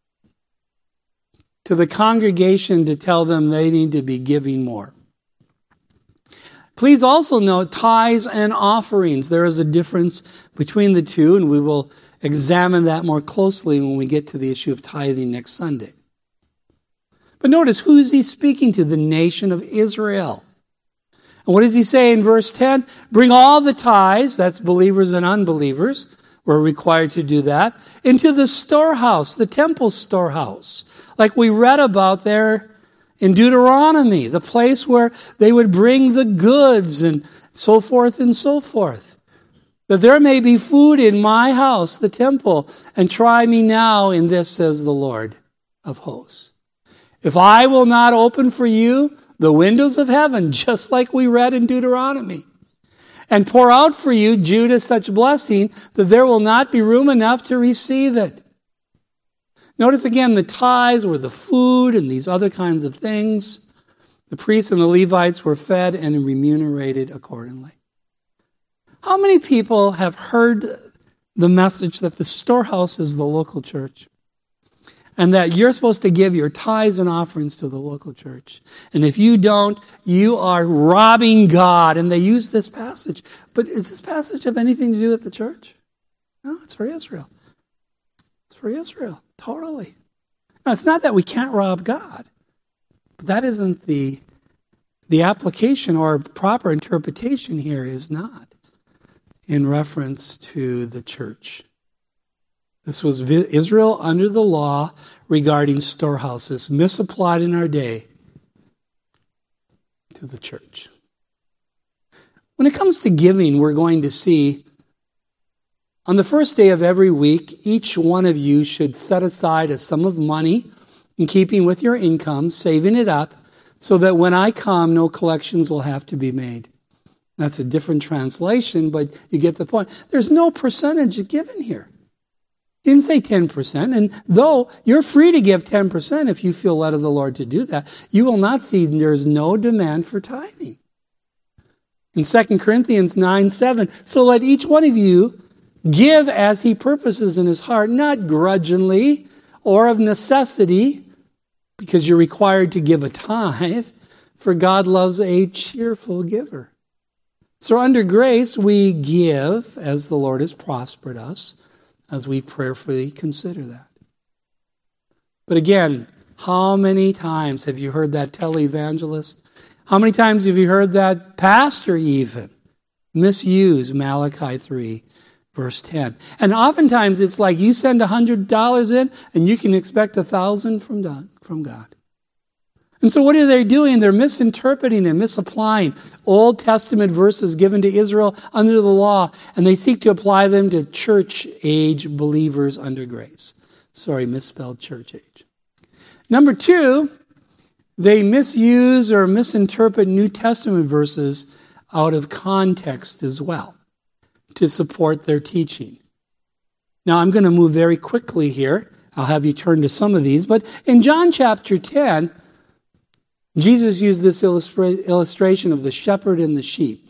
to the congregation to tell them they need to be giving more? Please also note tithes and offerings. There is a difference between the two, and we will examine that more closely when we get to the issue of tithing next Sunday. But notice, who is he speaking to? The nation of Israel. And what does he say in verse 10? "Bring all the tithes," that's believers and unbelievers, we're required to do that, "into the storehouse," the temple storehouse, like we read about there in Deuteronomy, the place where they would bring the goods and so forth and so forth. "That there may be food in my house," the temple, "and try me now in this, says the Lord of hosts. If I will not open for you the windows of heaven," just like we read in Deuteronomy, "and pour out for you, Judah, such blessing that there will not be room enough to receive it." Notice again, the tithes were the food and these other kinds of things. The priests and the Levites were fed and remunerated accordingly. How many people have heard the message that the storehouse is the local church? And that you're supposed to give your tithes and offerings to the local church. And if you don't, you are robbing God. And they use this passage. But does this passage have anything to do with the church? No, it's for Israel. It's for Israel, totally. Now, it's not that we can't rob God. But that isn't the application, or proper interpretation here is not. in reference to the church. This was Israel under the law regarding storehouses, misapplied in our day to the church. When it comes to giving, we're going to see on the first day of every week, each one of you should set aside a sum of money in keeping with your income, saving it up, so that when I come, no collections will have to be made. That's a different translation, but you get the point. There's no percentage given here. He didn't say 10%, and though you're free to give 10% if you feel led of the Lord to do that, you will not see there's no demand for tithing. In 2 Corinthians 9:7, so let each one of you give as he purposes in his heart, not grudgingly or of necessity, because you're required to give a tithe, for God loves a cheerful giver. So under grace, we give as the Lord has prospered us, as we prayerfully consider that. But again, how many times have you heard that televangelist? How many times have you heard that pastor even misuse Malachi 3, verse 10? And oftentimes it's like you send $100 in and you can expect 1,000 from God. And so what are they doing? They're misinterpreting and misapplying Old Testament verses given to Israel under the law, and they seek to apply them to church-age believers under grace. Sorry, misspelled church age. Number two, they misuse or misinterpret New Testament verses out of context as well to support their teaching. Now, I'm going to move very quickly here. I'll have you turn to some of these. But in John chapter 10, Jesus used this illustration of the shepherd and the sheep.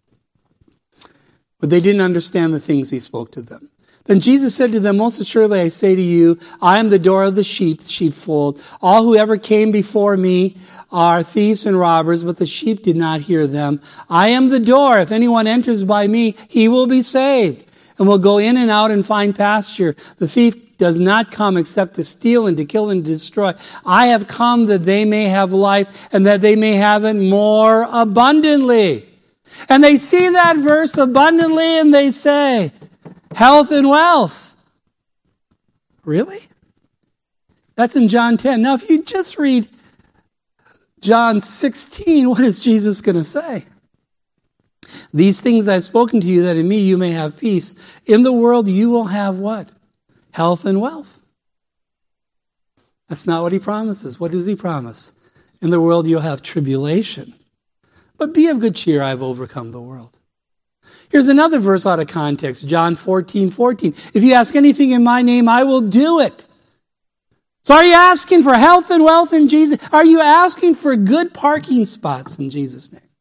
But they didn't understand the things he spoke to them. Then Jesus said to them, most assuredly I say to you, I am the door of the sheepfold. All who ever came before me are thieves and robbers, but the sheep did not hear them. I am the door. If anyone enters by me, he will be saved and will go in and out and find pasture. The thief does not come except to steal and to kill and to destroy. I have come that they may have life and that they may have it more abundantly. And they see that verse abundantly and they say, health and wealth. Really? That's in John 10. Now, if you just read John 16, what is Jesus going to say? These things I've spoken to you, that in me you may have peace. In the world you will have what? Health and wealth. That's not what he promises. What does he promise? In the world you'll have tribulation. But be of good cheer, I've overcome the world. Here's another verse out of context, John 14:14. If you ask anything in my name, I will do it. So are you asking for health and wealth in Jesus? Are you asking for good parking spots in Jesus' name?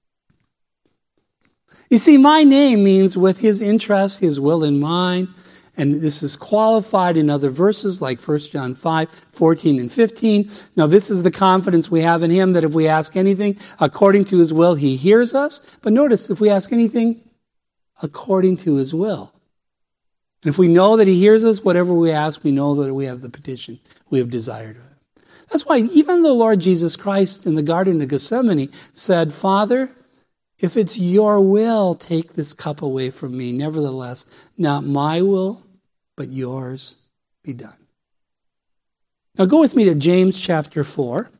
You see, my name means with his interest, his will in mind. And this is qualified in other verses like 1 John 5:14 and 15. Now this is the confidence we have in him that if we ask anything according to his will, he hears us. But notice, if we ask anything according to his will. And if we know that he hears us, whatever we ask, we know that we have the petition we have desired of him. That's why even the Lord Jesus Christ in the Garden of Gethsemane said, Father, if it's your will, take this cup away from me. Nevertheless, not my will, but yours be done. Now go with me to James chapter 4.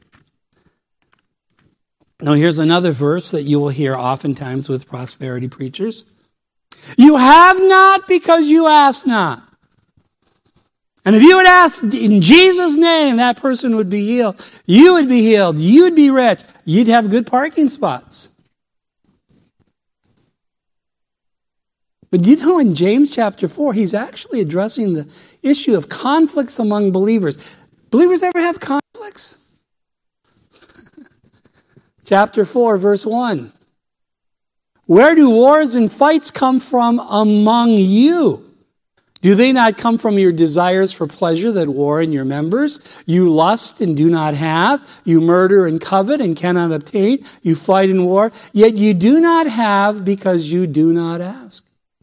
Now here's another verse that you will hear oftentimes with prosperity preachers. You have not because you ask not. And if you would ask in Jesus' name, that person would be healed. You would be healed. You'd be rich. You'd have good parking spots. But you know, in James chapter 4, he's actually addressing the issue of conflicts among believers. Believers ever have conflicts? Chapter 4, verse 1. Where do wars and fights come from among you? Do they not come from your desires for pleasure that war in your members? You lust and do not have. You murder and covet and cannot obtain. You fight in war, yet you do not have because you do not ask.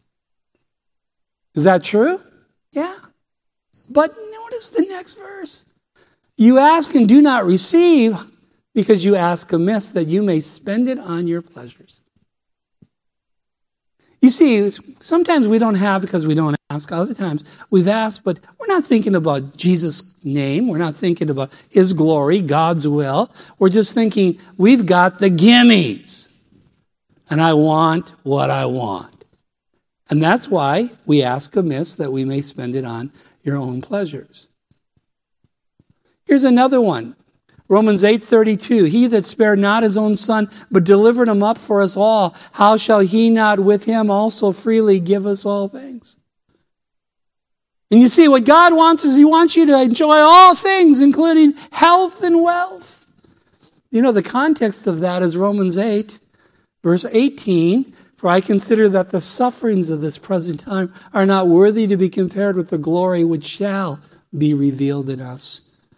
Is that true? Yeah. But notice the next verse. You ask and do not receive because you ask amiss that you may spend it on your pleasures. You see, sometimes we don't have because we don't ask. Other times we've asked, but we're not thinking about Jesus' name. We're not thinking about his glory, God's will. We're just thinking, we've got the gimmies. And I want what I want. And that's why we ask amiss, that we may spend it on your own pleasures. Here's another one. Romans 8:32, he that spared not his own son, but delivered him up for us all, how shall he not with him also freely give us all things? And you see, what God wants is he wants you to enjoy all things, including health and wealth. You know, the context of that is Romans 8, verse 18, for I consider that the sufferings of this present time are not worthy to be compared with the glory which shall be revealed in us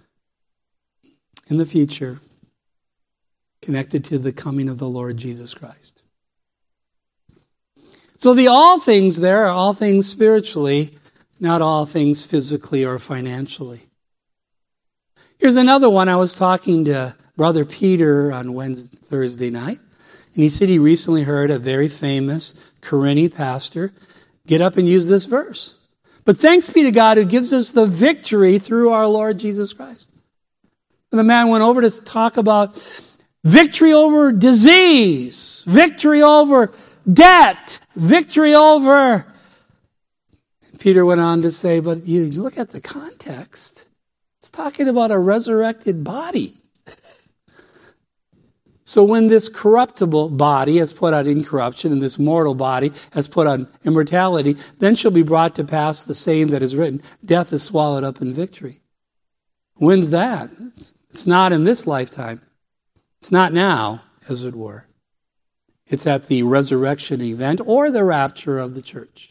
in the future, connected to the coming of the Lord Jesus Christ. So the all things there are all things spiritually, not all things physically or financially. Here's another one. I was talking to Brother Peter on Thursday night, and he said he recently heard a very famous Corinthian pastor get up and use this verse. But thanks be to God who gives us the victory through our Lord Jesus Christ. And the man went over to talk about victory over disease, victory over debt, victory over... Peter went on to say, but you look at the context. It's talking about a resurrected body. So when this corruptible body has put on incorruption and this mortal body has put on immortality, then shall be brought to pass the saying that is written, death is swallowed up in victory. When's that? It's not in this lifetime. It's not now, as it were. It's at the resurrection event or the rapture of the church.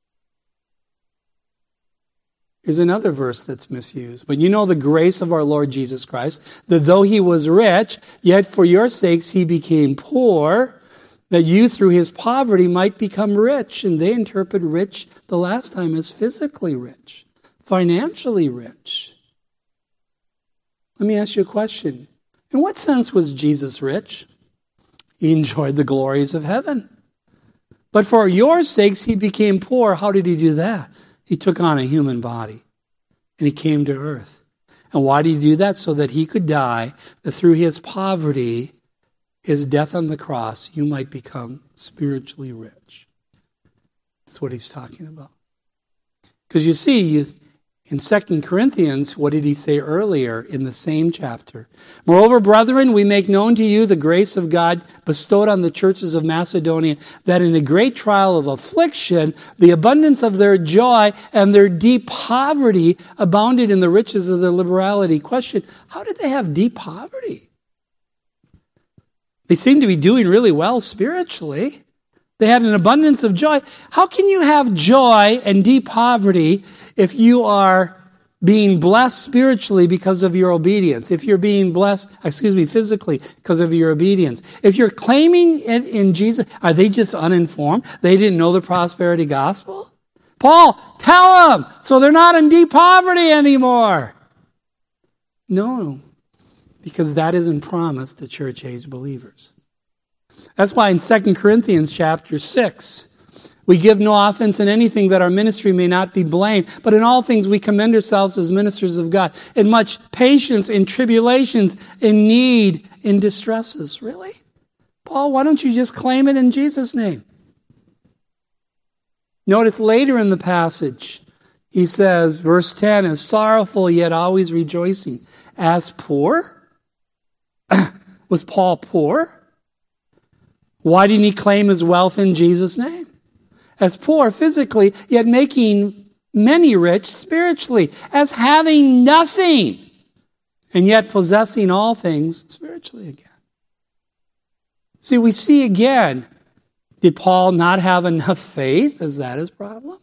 Here's another verse that's misused. But you know the grace of our Lord Jesus Christ, that though he was rich, yet for your sakes he became poor, that you through his poverty might become rich. And they interpret rich the last time as physically rich, financially rich. Let me ask you a question. In what sense was Jesus rich? He enjoyed the glories of heaven. But for your sakes he became poor. How did he do that? He took on a human body and he came to earth. And why did he do that? So that he could die, that through his poverty, his death on the cross, you might become spiritually rich. That's what he's talking about. Because you see, in 2 Corinthians, what did he say earlier in the same chapter? Moreover, brethren, we make known to you the grace of God bestowed on the churches of Macedonia, that in a great trial of affliction, the abundance of their joy and their deep poverty abounded in the riches of their liberality. Question, how did they have deep poverty? They seem to be doing really well spiritually. They had an abundance of joy. How can you have joy and deep poverty if you are being blessed spiritually because of your obedience? If you're being blessed, physically because of your obedience? If you're claiming it in Jesus, are they just uninformed? They didn't know the prosperity gospel? Paul, tell them so they're not in deep poverty anymore. No, because that isn't promised to church age believers. That's why in 2 Corinthians chapter 6, we give no offense in anything that our ministry may not be blamed, but in all things we commend ourselves as ministers of God, in much patience, in tribulations, in need, in distresses. Really? Paul, why don't you just claim it in Jesus' name? Notice later in the passage, he says, verse 10, as sorrowful yet always rejoicing. As poor? Was Paul poor? Why didn't he claim his wealth in Jesus' name? As poor physically, yet making many rich spiritually. As having nothing, and yet possessing all things spiritually again. See, we see again, did Paul not have enough faith? Is that his problem?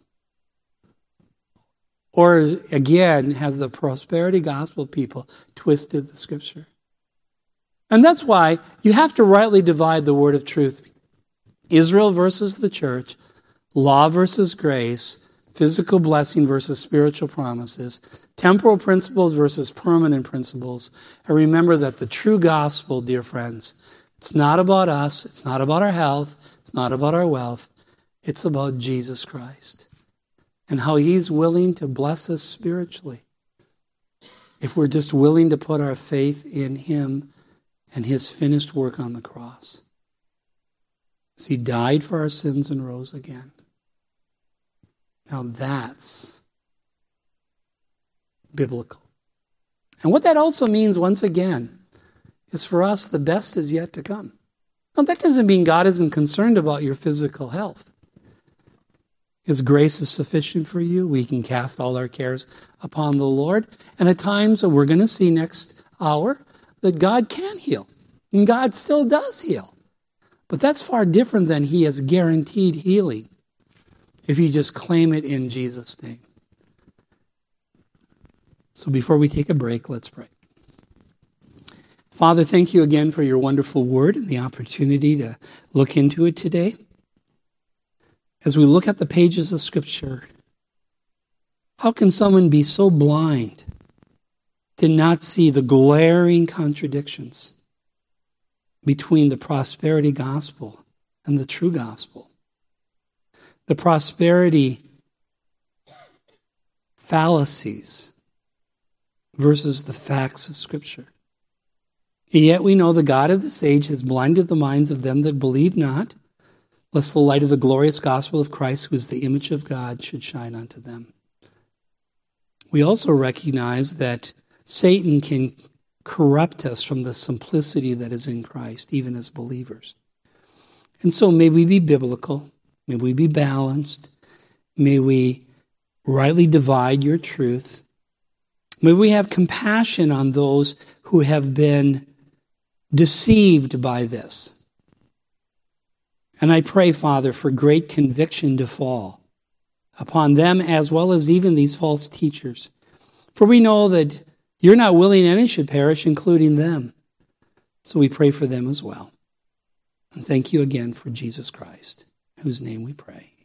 Or again, has the prosperity gospel people twisted the scripture? And that's why you have to rightly divide the word of truth. Israel versus the church, law versus grace, physical blessing versus spiritual promises, temporal principles versus permanent principles. And remember that the true gospel, dear friends, it's not about us, it's not about our health, it's not about our wealth. It's about Jesus Christ and how he's willing to bless us spiritually if we're just willing to put our faith in him and his finished work on the cross. As he died for our sins and rose again. Now that's biblical. And what that also means, once again, is for us the best is yet to come. Now that doesn't mean God isn't concerned about your physical health. His grace is sufficient for you. We can cast all our cares upon the Lord. And at times, we're going to see next hour, that God can heal. And God still does heal. But that's far different than he has guaranteed healing if you just claim it in Jesus' name. So before we take a break, let's pray. Father, thank you again for your wonderful word and the opportunity to look into it today. As we look at the pages of Scripture, how can someone be so blind to not see the glaring contradictions between the prosperity gospel and the true gospel? The prosperity fallacies versus the facts of Scripture. And yet we know the God of this age has blinded the minds of them that believe not, lest the light of the glorious gospel of Christ, who is the image of God, should shine unto them. We also recognize that Satan can corrupt us from the simplicity that is in Christ, even as believers. And so may we be biblical, may we be balanced, may we rightly divide your truth, may we have compassion on those who have been deceived by this. And I pray, Father, for great conviction to fall upon them as well as even these false teachers. For we know that you're not willing any should perish, including them. So we pray for them as well. And thank you again for Jesus Christ, in whose name we pray.